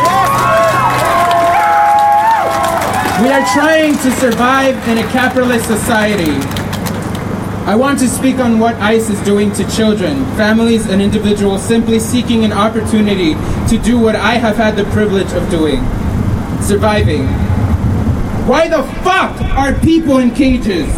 We are trying to survive in a capitalist society. I want to speak on what ICE is doing to children, families, and individuals simply seeking an opportunity to do what I have had the privilege of doing. Surviving. Why the fuck are people in cages?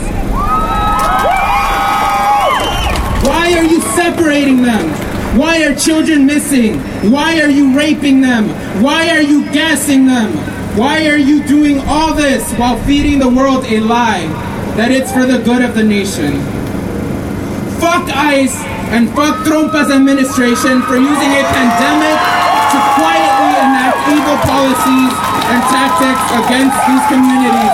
Why are you separating them? Why are children missing? Why are you raping them? Why are you gassing them? Why are you doing all this while feeding the world a lie that it's for the good of the nation? Fuck ICE and fuck Trompa's administration for using a pandemic to quietly enact evil policies and tactics against these communities.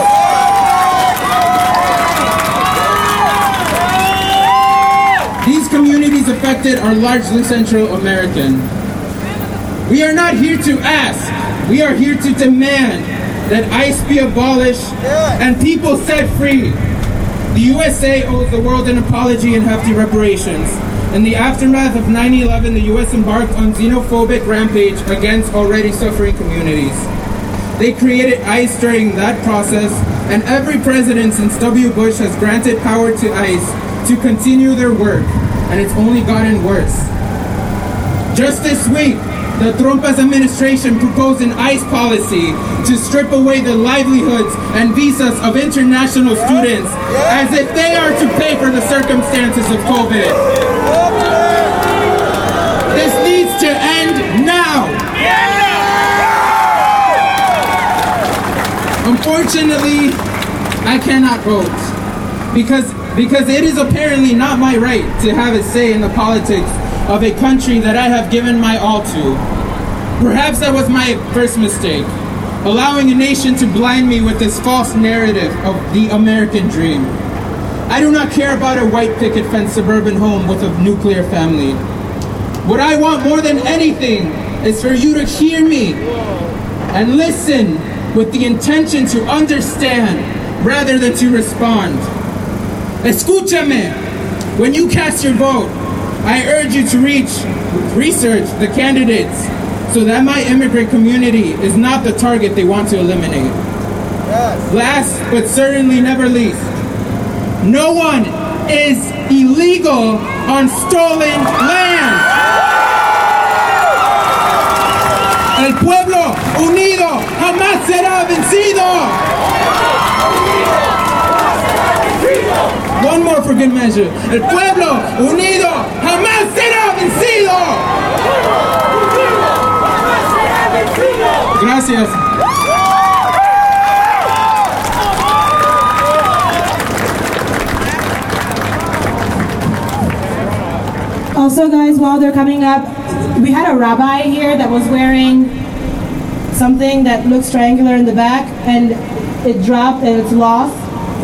These communities affected are largely Central American. We are not here to ask, we are here to demand that ICE be abolished and people set free. The USA owes the world an apology and hefty reparations. In the aftermath of 9/11, the U.S. embarked on xenophobic rampage against already suffering communities. They created ICE during that process, and every president since W. Bush has granted power to ICE to continue their work, and it's only gotten worse. Just this week, the Trompa's administration proposed an ICE policy to strip away the livelihoods and visas of international students as if they are to pay for the circumstances of COVID. This needs to end now. Unfortunately, I cannot vote because it is apparently not my right to have a say in the politics of a country that I have given my all to. Perhaps that was my first mistake, allowing a nation to blind me with this false narrative of the American dream. I do not care about a white picket fence suburban home with a nuclear family. What I want more than anything is for you to hear me and listen with the intention to understand rather than to respond. Escúchame. When you cast your vote, I urge you to research the candidates so that my immigrant community is not the target they want to eliminate. Yes. Last but certainly never least, no one is illegal on stolen land. El pueblo unido jamás será vencido. One more for good measure. El pueblo unido jamás será vencido. Gracias. Also, guys, while they're coming up, we had a rabbi here that was wearing something that looks triangular in the back, and it dropped and it's lost.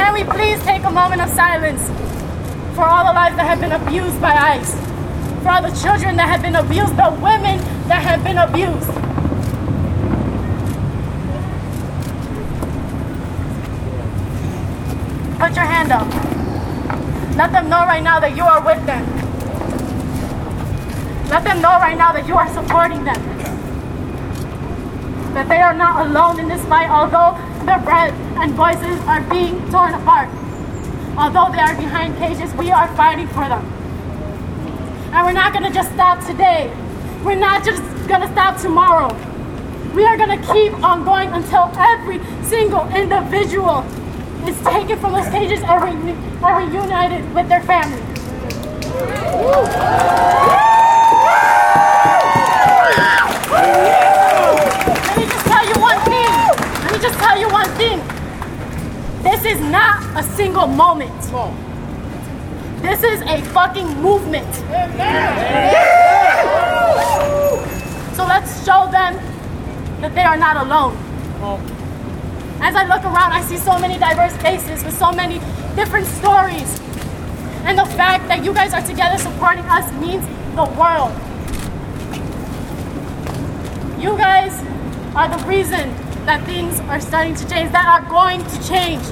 Can we please take a moment of silence for all the lives that have been abused by ICE, for all the children that have been abused, the women that have been abused. Put your hand up. Let them know right now that you are with them. Let them know right now that you are supporting them. That they are not alone in this fight, although their breath and voices are being torn apart. Although they are behind cages, we are fighting for them. And we're not gonna just stop today. We're not just gonna stop tomorrow. We are gonna keep on going until every single individual is taken from those cages and reunited with their family. Let me just tell you one thing. This is not a single moment. This is a fucking movement. So let's show them that they are not alone. As I look around, I see so many diverse faces with so many different stories. And the fact that you guys are together supporting us means the world. You guys are the reason that things are starting to change, that are going to change.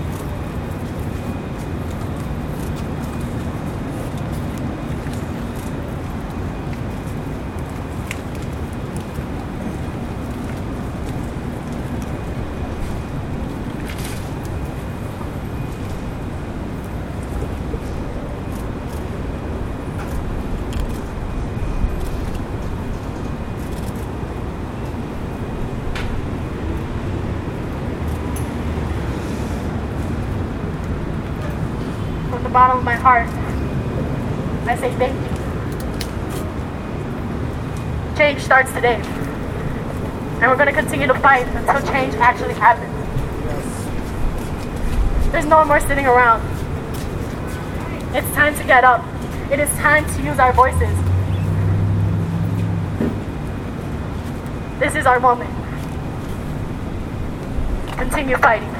From the bottom of my heart, I say thank you. Change starts today. And we're going to continue to fight until change actually happens. There's no more sitting around. It's time to get up. It is time to use our voices. This is our moment. Continue fighting.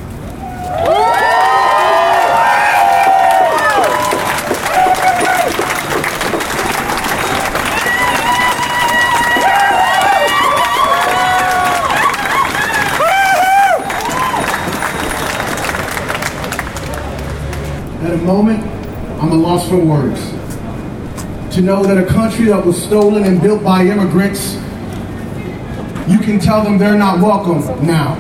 At a moment, I'm at a loss for words. To know that a country that was stolen and built by immigrants, you can tell them they're not welcome now.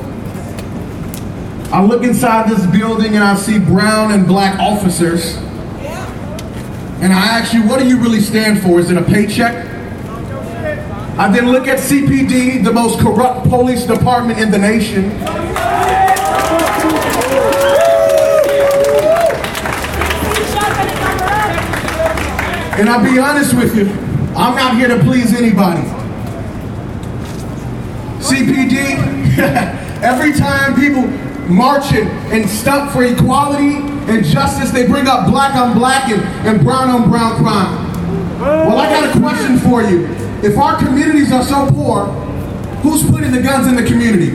I look inside this building and I see brown and black officers. And I ask you, what do you really stand for? Is it a paycheck? I then look at CPD, the most corrupt police department in the nation. And I'll be honest with you, I'm not here to please anybody. CPD, every time people marching and stump for equality and justice, they bring up black on black and brown on brown crime. Well, I got a question for you. If our communities are so poor, who's putting the guns in the community?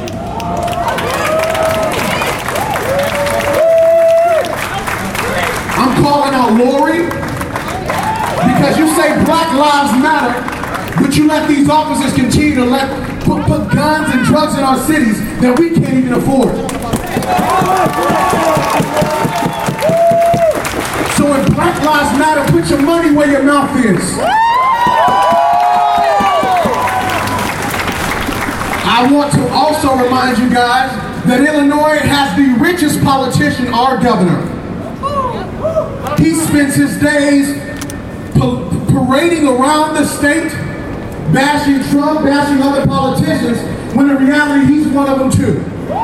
I'm calling out Lori, because you say Black Lives Matter, but you let these officers continue to put guns and drugs in our cities that we can't even afford. So if Black Lives Matter, put your money where your mouth is. I want to also remind you guys that Illinois has the richest politician, our governor. He spends his days parading around the state, bashing Trump, bashing other politicians, when in reality he's one of them too.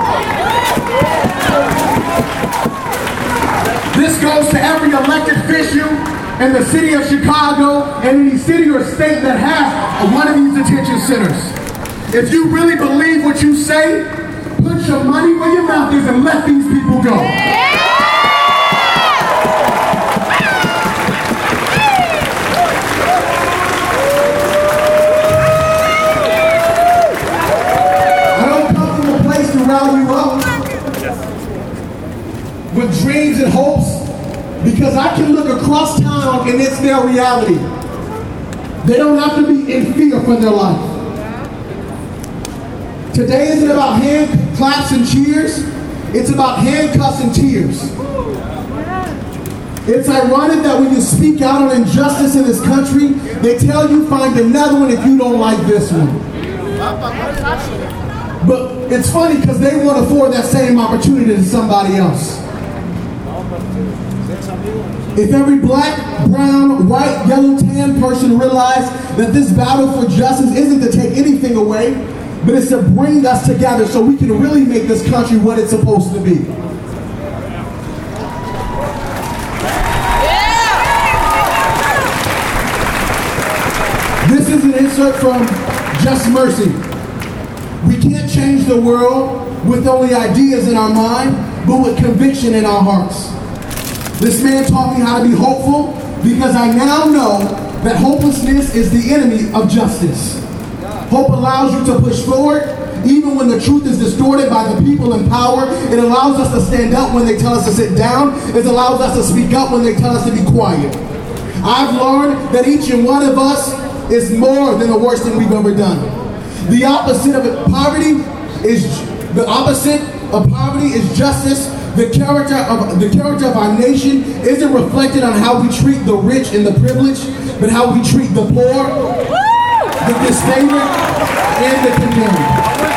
This goes to every elected official in the city of Chicago and any city or state that has one of these detention centers. If you really believe what you say, put your money where your mouth is and let these people go. with dreams and hopes, because I can look across town and it's their reality. They don't have to be in fear for their life. Today isn't about hand claps and cheers. It's about handcuffs and tears. It's ironic that when you speak out on injustice in this country, they tell you find another one if you don't like this one. But it's funny because they won't afford that same opportunity to somebody else. If every black, brown, white, yellow, tan person realized that this battle for justice isn't to take anything away, but it's to bring us together so we can really make this country what it's supposed to be. This is an insert from Just Mercy. We can't change the world with only ideas in our mind, but with conviction in our hearts. This man taught me how to be hopeful because I now know that hopelessness is the enemy of justice. Hope allows you to push forward even when the truth is distorted by the people in power. It allows us to stand up when they tell us to sit down. It allows us to speak up when they tell us to be quiet. I've learned that each and one of us is more than the worst thing we've ever done. The opposite of poverty is justice. The character of our nation isn't reflected on how we treat the rich and the privileged, but how we treat the poor, the disfavored, and the condemned.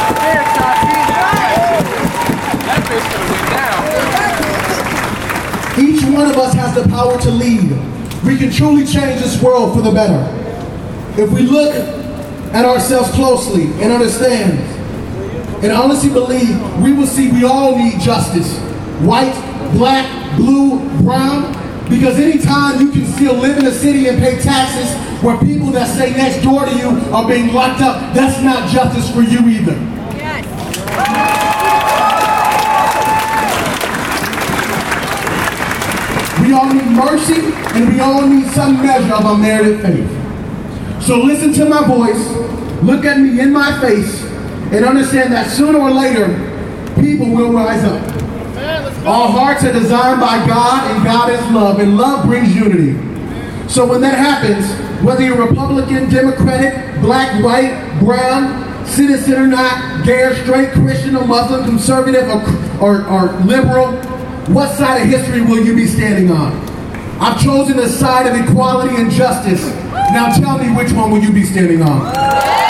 Each one of us has the power to lead. We can truly change this world for the better. If we look at ourselves closely and understand and honestly believe, we will see we all need justice. White, black, blue, brown. Because anytime you can still live in a city and pay taxes where people that stay next door to you are being locked up, that's not justice for you either. Yes. We all need mercy and we all need some measure of unmerited faith. So listen to my voice, look at me in my face, and understand that sooner or later, people will rise up. Our hearts are designed by God, and God is love, and love brings unity. So when that happens, whether you're Republican, Democratic, black, white, brown, citizen or not, gay or straight, Christian or Muslim, conservative or liberal, what side of history will you be standing on? I've chosen the side of equality and justice. Now tell me, which one will you be standing on?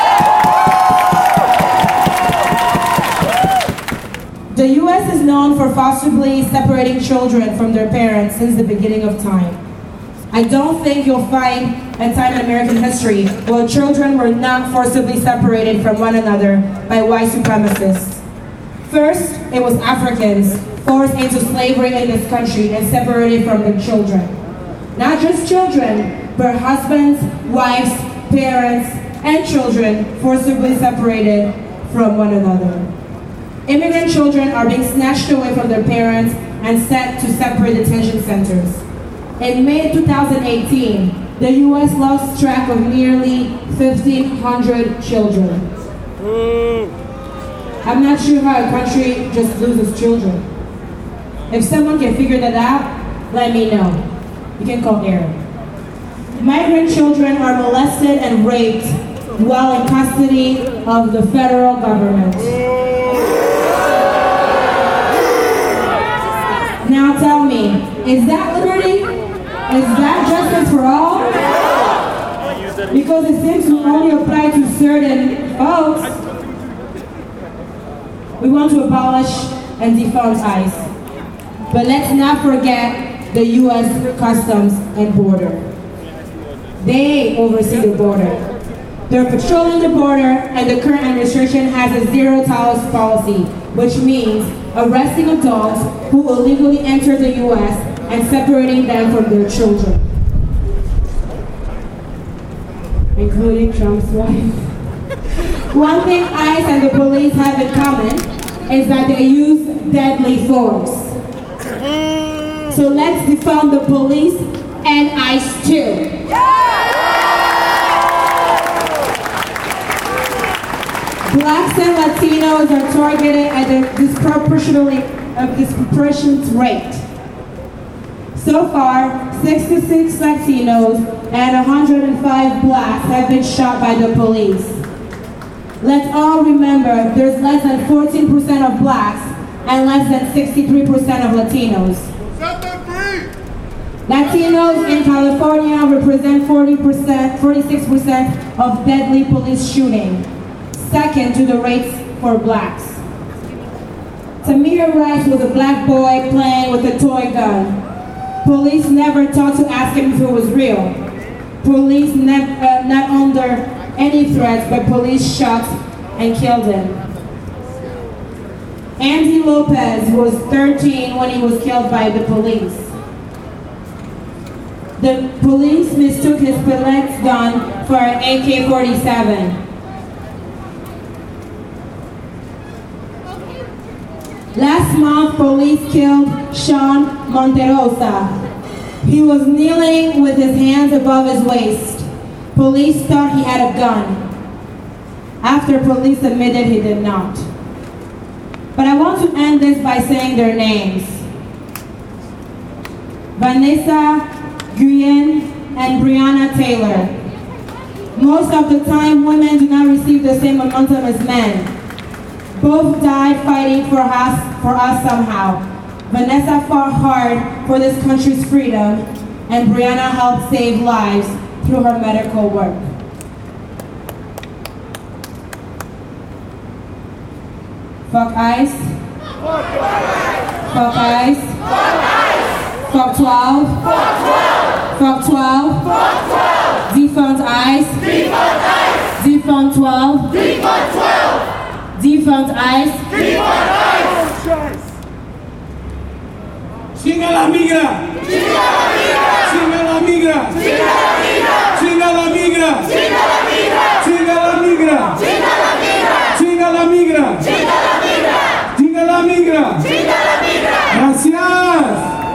The U.S. is known for forcibly separating children from their parents since the beginning of time. I don't think you'll find a time in American history where children were not forcibly separated from one another by white supremacists. First, it was Africans forced into slavery in this country and separated from their children. Not just children, but husbands, wives, parents, and children forcibly separated from one another. Immigrant children are being snatched away from their parents and sent to separate detention centers. In May 2018, the U.S. lost track of nearly 1,500 children. I'm not sure how a country just loses children. If someone can figure that out, let me know. You can call Aaron. Migrant children are molested and raped while in custody of the federal government. Now tell me, is that liberty? Is that justice for all? Because it seems to only apply to certain folks. We want to abolish and defund ICE. But let's not forget the U.S. Customs and Border. They oversee the border. They're patrolling the border, and the current administration has a zero-tolerance policy, which means arresting adults who illegally enter the U.S. and separating them from their children, including Trump's wife. One thing ICE and the police have in common is that they use deadly force. So let's defund the police and ICE too. Blacks and Latinos are targeted at a disproportionately disproportionate rate. So far, 66 Latinos and 105 blacks have been shot by the police. Let's all remember there's less than 14% of blacks and less than 63% of Latinos. Latinos in California represent 46% of deadly police shooting, second to the rates for blacks. Tamir Rice was a black boy playing with a toy gun. Police never thought to ask him if it was real. Police not under any threats, but police shot and killed him. Andy Lopez was 13 when he was killed by the police. The police mistook his pellet gun for an AK-47. Last month, police killed Sean Monterosa. He was kneeling with his hands above his waist. Police thought he had a gun. After police admitted he did not. But I want to end this by saying their names. Vanessa Guillen and Breonna Taylor. Most of the time, women do not receive the same momentum as men. Both died fighting for us somehow. Vanessa fought hard for this country's freedom, and Breonna helped save lives through her medical work. Fuck ICE. Fuck ICE. Fuck 12. Fuck 12. Defund ICE. Defund 12. Defund ICE. Chinga la migra. Chinga la migra. Chinga la migra. Chinga la migra. Chinga la migra. Chinga la migra. Gracias.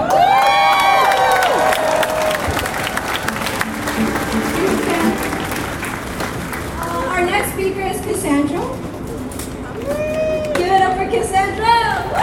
Our next speaker is Cassandra. Give it up for Cassandra.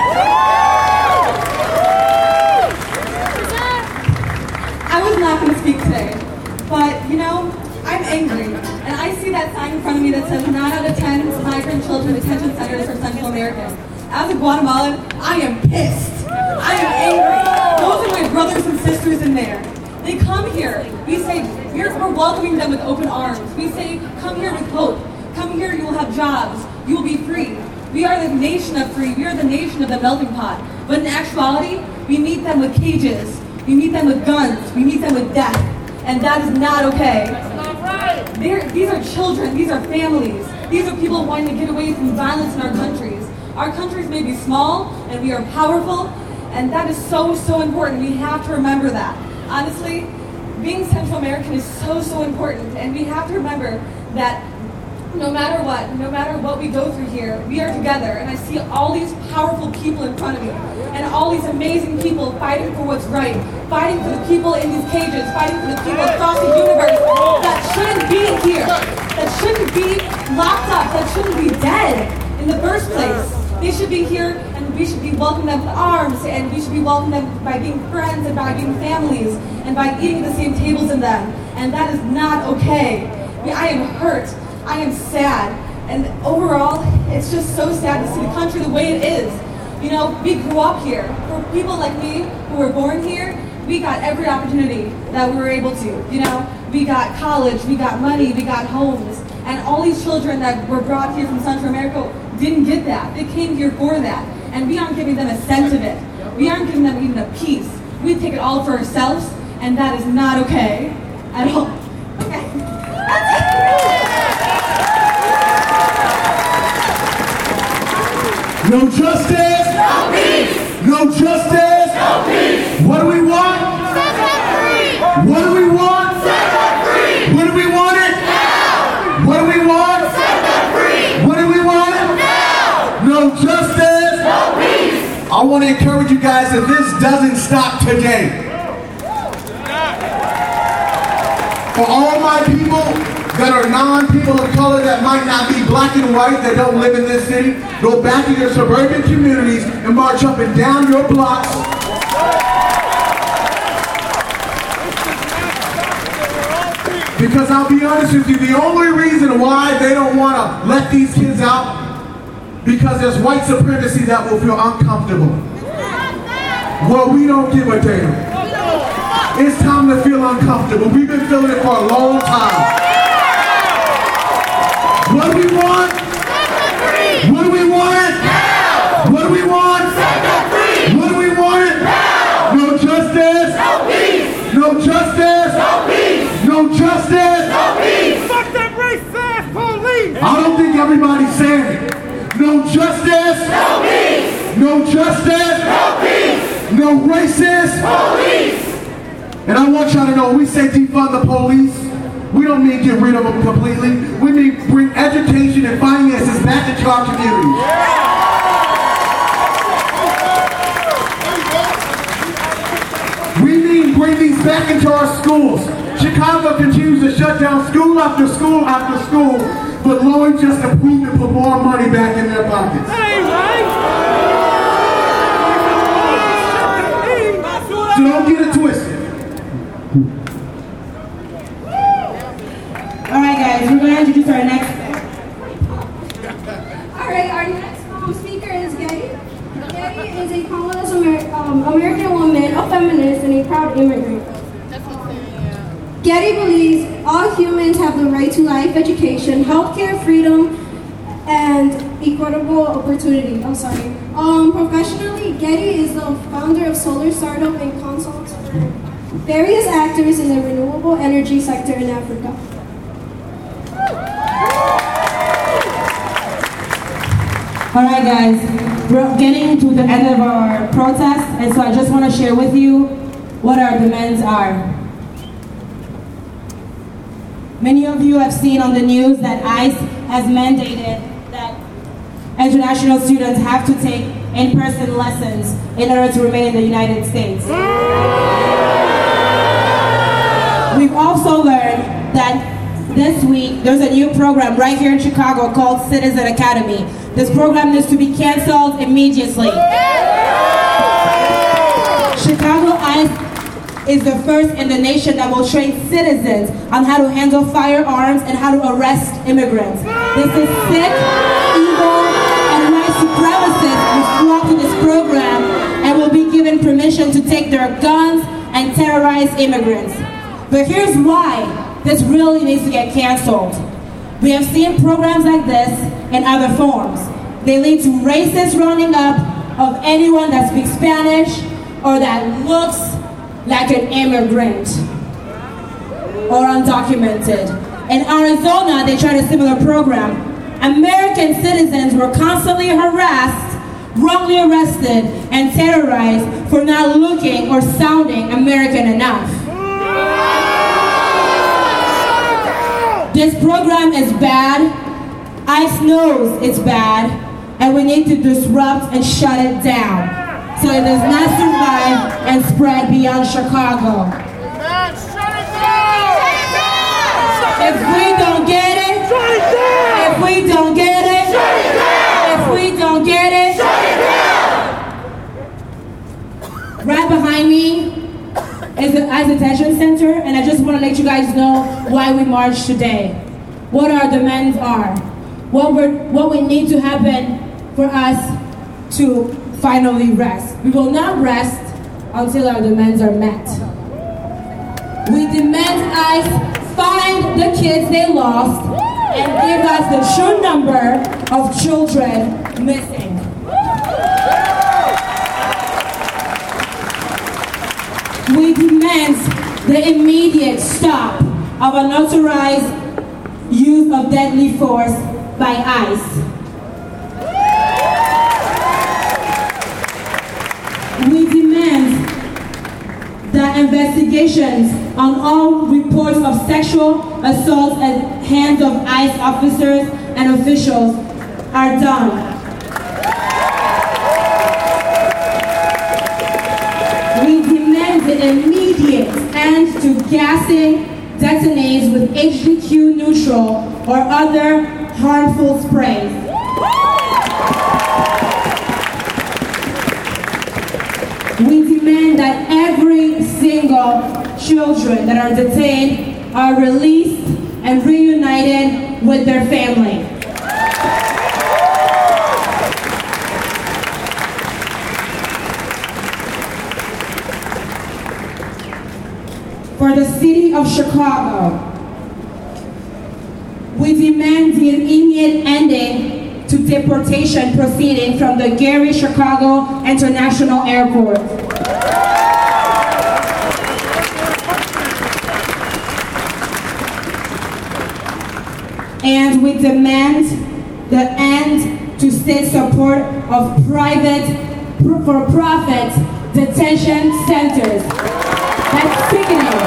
I was not going to speak today, but you know, I'm angry, and I see that sign in front of me that says 9 out of 10 migrant children detention centers for Central Americans. As a Guatemalan, I am pissed. I am angry. Those are my brothers and sisters in there. They come here. We say, we're welcoming them with open arms. We say, come here with hope. Come here, you will have jobs. You will be free. We are the nation of free. We are the nation of the melting pot. But in actuality, we meet them with cages. We meet them with guns. We meet them with death. And that is not okay. These are children. These are families. These are people wanting to get away from violence in our countries. Our countries may be small, and we are powerful, and that is so, so important. We have to remember that. Honestly, being Central American is so, so important, and we have to remember that no matter what we go through here, we are together, and I see all these powerful people in front of me, and all these amazing people fighting for what's right, fighting for the people in these cages, fighting for the people across the universe that shouldn't be here, that shouldn't be locked up, that shouldn't be dead in the first place. They should be here, and we should be welcoming them with arms, and we should be welcoming them by being friends, and by being families, and by eating at the same tables as them, and that is not okay. I am hurt. I am sad, and overall, it's just so sad to see the country the way it is. You know, we grew up here. For people like me who were born here, we got every opportunity that we were able to. You know, we got college, we got money, we got homes, and all these children that were brought here from Central America didn't get that. They came here for that, and we aren't giving them a cent of it. We aren't giving them even a piece. We take it all for ourselves, and that is not okay at all. Okay. No justice. No peace. No justice. No peace. What do we want? Set them free. What do we want? Set them free. What do we want it? Now. What do we want? Set them free. What do we want? Now. No justice. No peace. I want to encourage you guys that this doesn't stop today. For all my people that are non-people of color that might not be black and white, that don't live in this city, go back to your suburban communities and march up and down your blocks. Because I'll be honest with you, the only reason why they don't want to let these kids out, because there's white supremacy that will feel uncomfortable. Well, we don't give a damn. It's time to feel uncomfortable. We've been feeling it for a long time. What do we want? What do we want? What do we want? What do we want? No justice. No peace. No justice. No peace. No justice. No peace. Fuck that racist police. I don't think everybody's saying it. No justice. No peace. No justice. No peace. No racist. Police. And I want y'all to know, when we say defund the police, we don't mean get rid of them completely. We mean bring education and finances back into our communities. We mean bring these back into our schools. Chicago continues to shut down school after school after school, but Lloyd just approved to put more money back in their pockets. So don't get it twisted. Alright guys, we're going to introduce our next. Alright, our next speaker is Getty. Getty is a Congolese American woman, a feminist, and a proud immigrant. Getty believes all humans have the right to life, education, healthcare, freedom, and equitable opportunity. Professionally, Getty is the founder of Solar Startup and consults for various actors in the renewable energy sector in Africa. Alright guys, we're getting to the end of our protest, and so I just want to share with you what our demands are. Many of you have seen on the news that ICE has mandated that international students have to take in-person lessons in order to remain in the United States. We've also learned that this week there's a new program right here in Chicago called Citizen Academy. This program needs to be canceled immediately. Chicago ICE is the first in the nation that will train citizens on how to handle firearms and how to arrest immigrants. This is sick, evil, and white supremacists who flock to this program and will be given permission to take their guns and terrorize immigrants. But here's why this really needs to get canceled. We have seen programs like this in other forms. They lead to racist rounding up of anyone that speaks Spanish or that looks like an immigrant or undocumented. In Arizona, they tried a similar program. American citizens were constantly harassed, wrongly arrested, and terrorized for not looking or sounding American enough. This program is bad. ICE knows it's bad, and we need to disrupt and shut it down so it does not survive and spread beyond Chicago. If we don't get it, if we don't get it, if we don't get it, right behind me is the ICE Detention Center, and I just want to let you guys know why we marched today, what our demands are, what we need to happen for us to finally rest. We will not rest until our demands are met. We demand ICE find the kids they lost and give us the true number of children missing. We demand the immediate stop of unauthorized use of deadly force by ICE. We demand that investigations on all reports of sexual assaults at hands of ICE officers and officials are done. We demand the immediate end to gassing, detonates with HDQ neutral or other harmful sprays. We demand that every single children that are detained are released and reunited with their family. For the city of Chicago, we demand the immediate ending to deportation proceeding from the Gary Chicago International Airport. And we demand the end to state support of private, for-profit detention centers. That's sickening.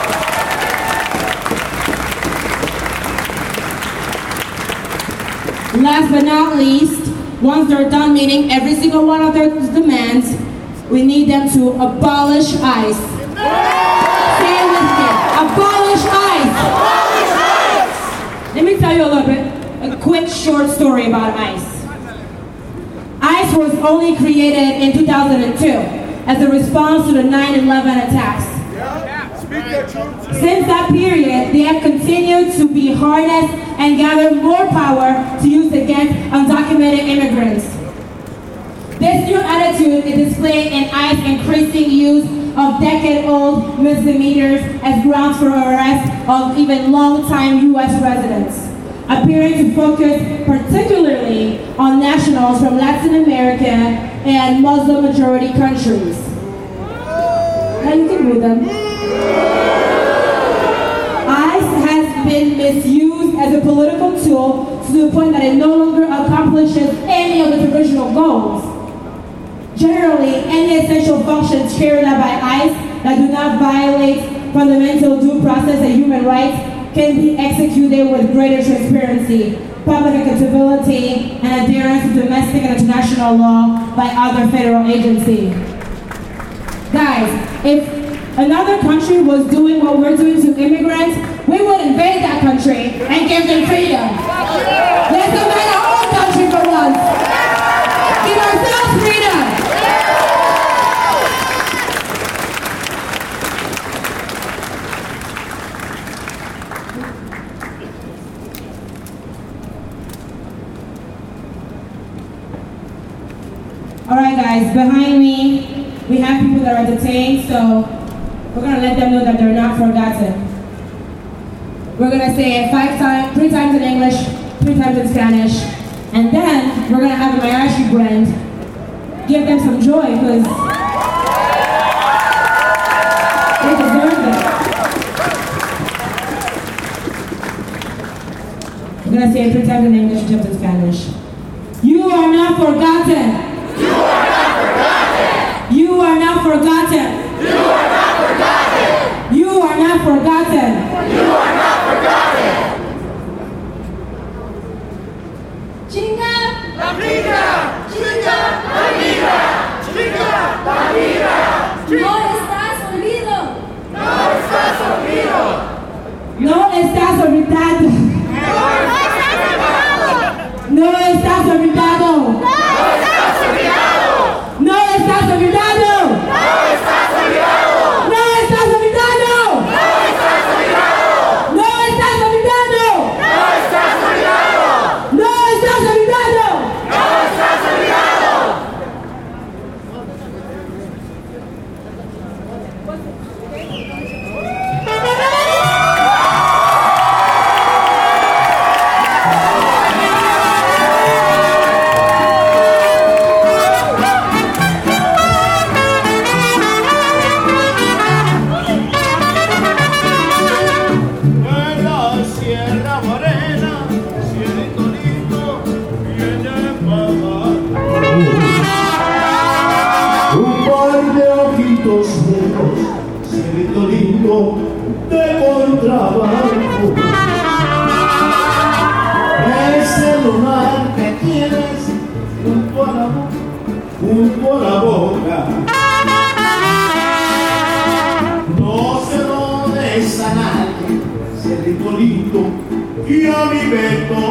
Last but not least, once they're done meeting every single one of their demands, we need them to abolish ICE. Say it with me. Abolish ICE. Abolish ICE. Let me tell you a quick short story about ICE. ICE was only created in 2002 as a response to the 9/11 attacks. Since that period, they have continued to be harnessed and gather more power to use against undocumented immigrants. This new attitude is displayed in ICE's increasing use of decade-old misdemeanors as grounds for arrest of even long-time U.S. residents, appearing to focus particularly on nationals from Latin America and Muslim-majority countries. Now you can read them. ICE has been misused as a political tool to the point that it no longer accomplishes any of its original goals. Generally, any essential functions carried out by ICE that do not violate fundamental due process and human rights can be executed with greater transparency, public accountability, and adherence to domestic and international law by other federal agencies. Guys, if another country was doing what we're doing to immigrants, we would invade that country and give them freedom. Let's invade our own country for once. Give ourselves freedom. All right, guys, behind me, we have people that are detained, so we're going to let them know that they're not forgotten. We're going to say it 3 times in English, 3 times in Spanish, and then we're going to have a mariachi band give them some joy, because they deserve it. We're going to say it 3 times in English, 3 times in Spanish. You are not forgotten. You are not forgotten. You are not forgotten. You are not forgotten. You are not forgotten. You are not forgotten. Chinga la migra. Chinga la migra. Chinga la migra. No estás olvido. No estás olvido. No estás olvidado. No estás olvidado. No estás olvidado. No estás olvidado. No estás olvidado. No estás olvidado. No estás olvidado. No estás olvidado. No estás olvidado. No estás olvidado. No estás olvidado. De contrabando es el lunar que tienes junto a la boca. No se lo des a nadie, lindo y a mi Beto.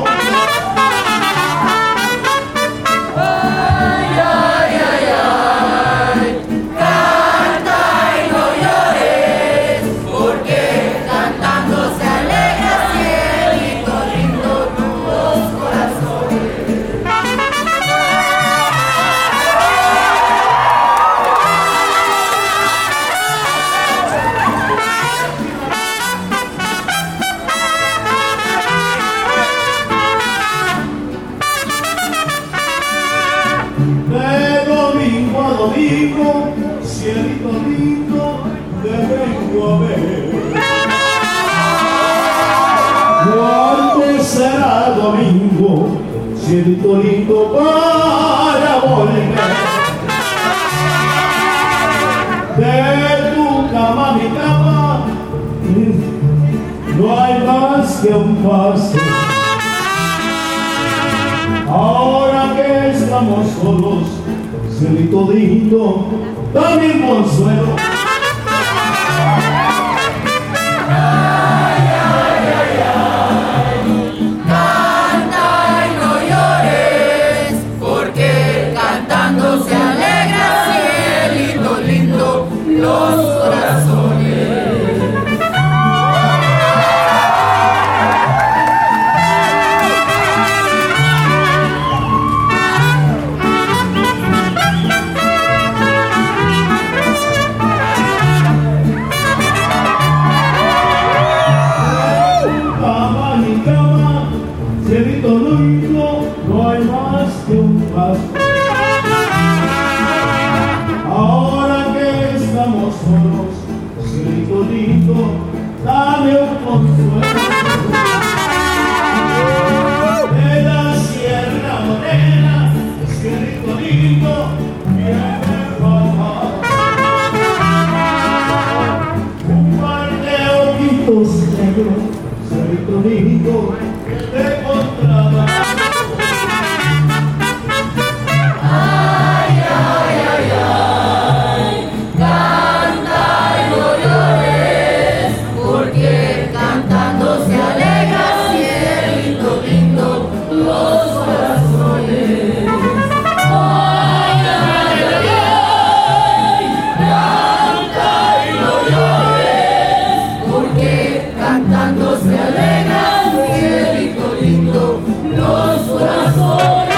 Ay, ay, ay, ay, canta y no llores, porque cantando se alegra cielito lindo los corazones. De domingo a domingo, cielito lindo, te vengo a ver. ¿Cuándo será domingo, cielito lindo, para volver? De tu cama a mi cama, no hay más que un paso. Ahora que estamos solos, cielito lindo, dame un consuelo. Ay, ay, ay, ay, canta y no llores, porque cantando se alegra cielito lindo los corazones. Cielito lindo, no hay más que un paso. Ahora que estamos solos, cielito lindo, dame un consuelo. De la Sierra Morena, cielito lindo, viene papá. Un par de ojitos negros, cielito lindo, te encontraba. Ay, ay, ay, ay, canta y no llores, porque cantando se alegra cielito lindo los corazones. Ay, ay, ay, ay, canta y no llores, porque cantando se alegra cielito lindo los corazones.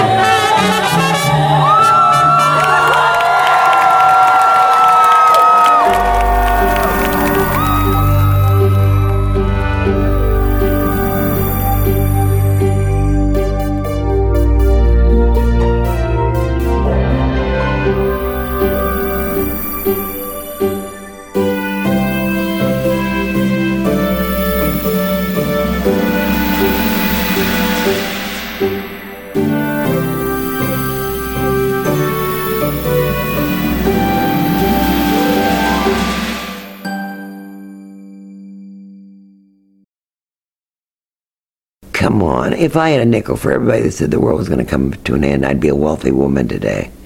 Come on. If I had a nickel for everybody that said the world was going to come to an end, I'd be a wealthy woman today.